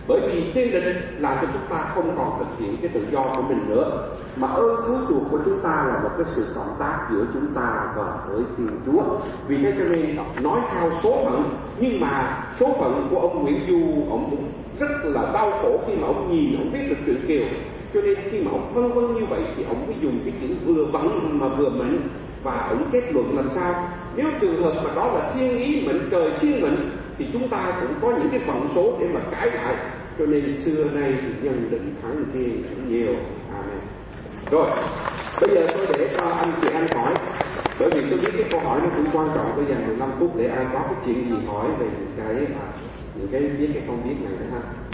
[SPEAKER 2] Bởi vì tiên định làm cho chúng ta không còn thực hiện cái tự do của mình nữa, mà ơn cứu chuộc của chúng ta là một cái sự cộng tác giữa chúng ta và với Thiên Chúa. Vì thế cho nên nói theo số phận, nhưng mà số phận của ông Nguyễn Du, ông cũng rất là đau khổ khi mà ông nhìn, ông viết được truyện Kiều. Cho nên khi mà ông phân vân như vậy thì ông mới dùng cái chữ vừa vận mà vừa mệnh, và ông kết luận làm sao? Nếu trường hợp mà đó là thiên ý mệnh trời thiên mệnh thì chúng ta cũng có những cái vận số để mà cãi lại. Cho nên xưa nay thì nhân định thắng thiên cũng nhiều. Amen. Rồi, bây giờ tôi để cho anh chị Anh hỏi, bởi vì tôi biết cái câu hỏi nó cũng quan trọng. Bây giờ mười lăm phút để ai có cái chuyện gì hỏi về những cái những cái viết cái không biết này nữa ha.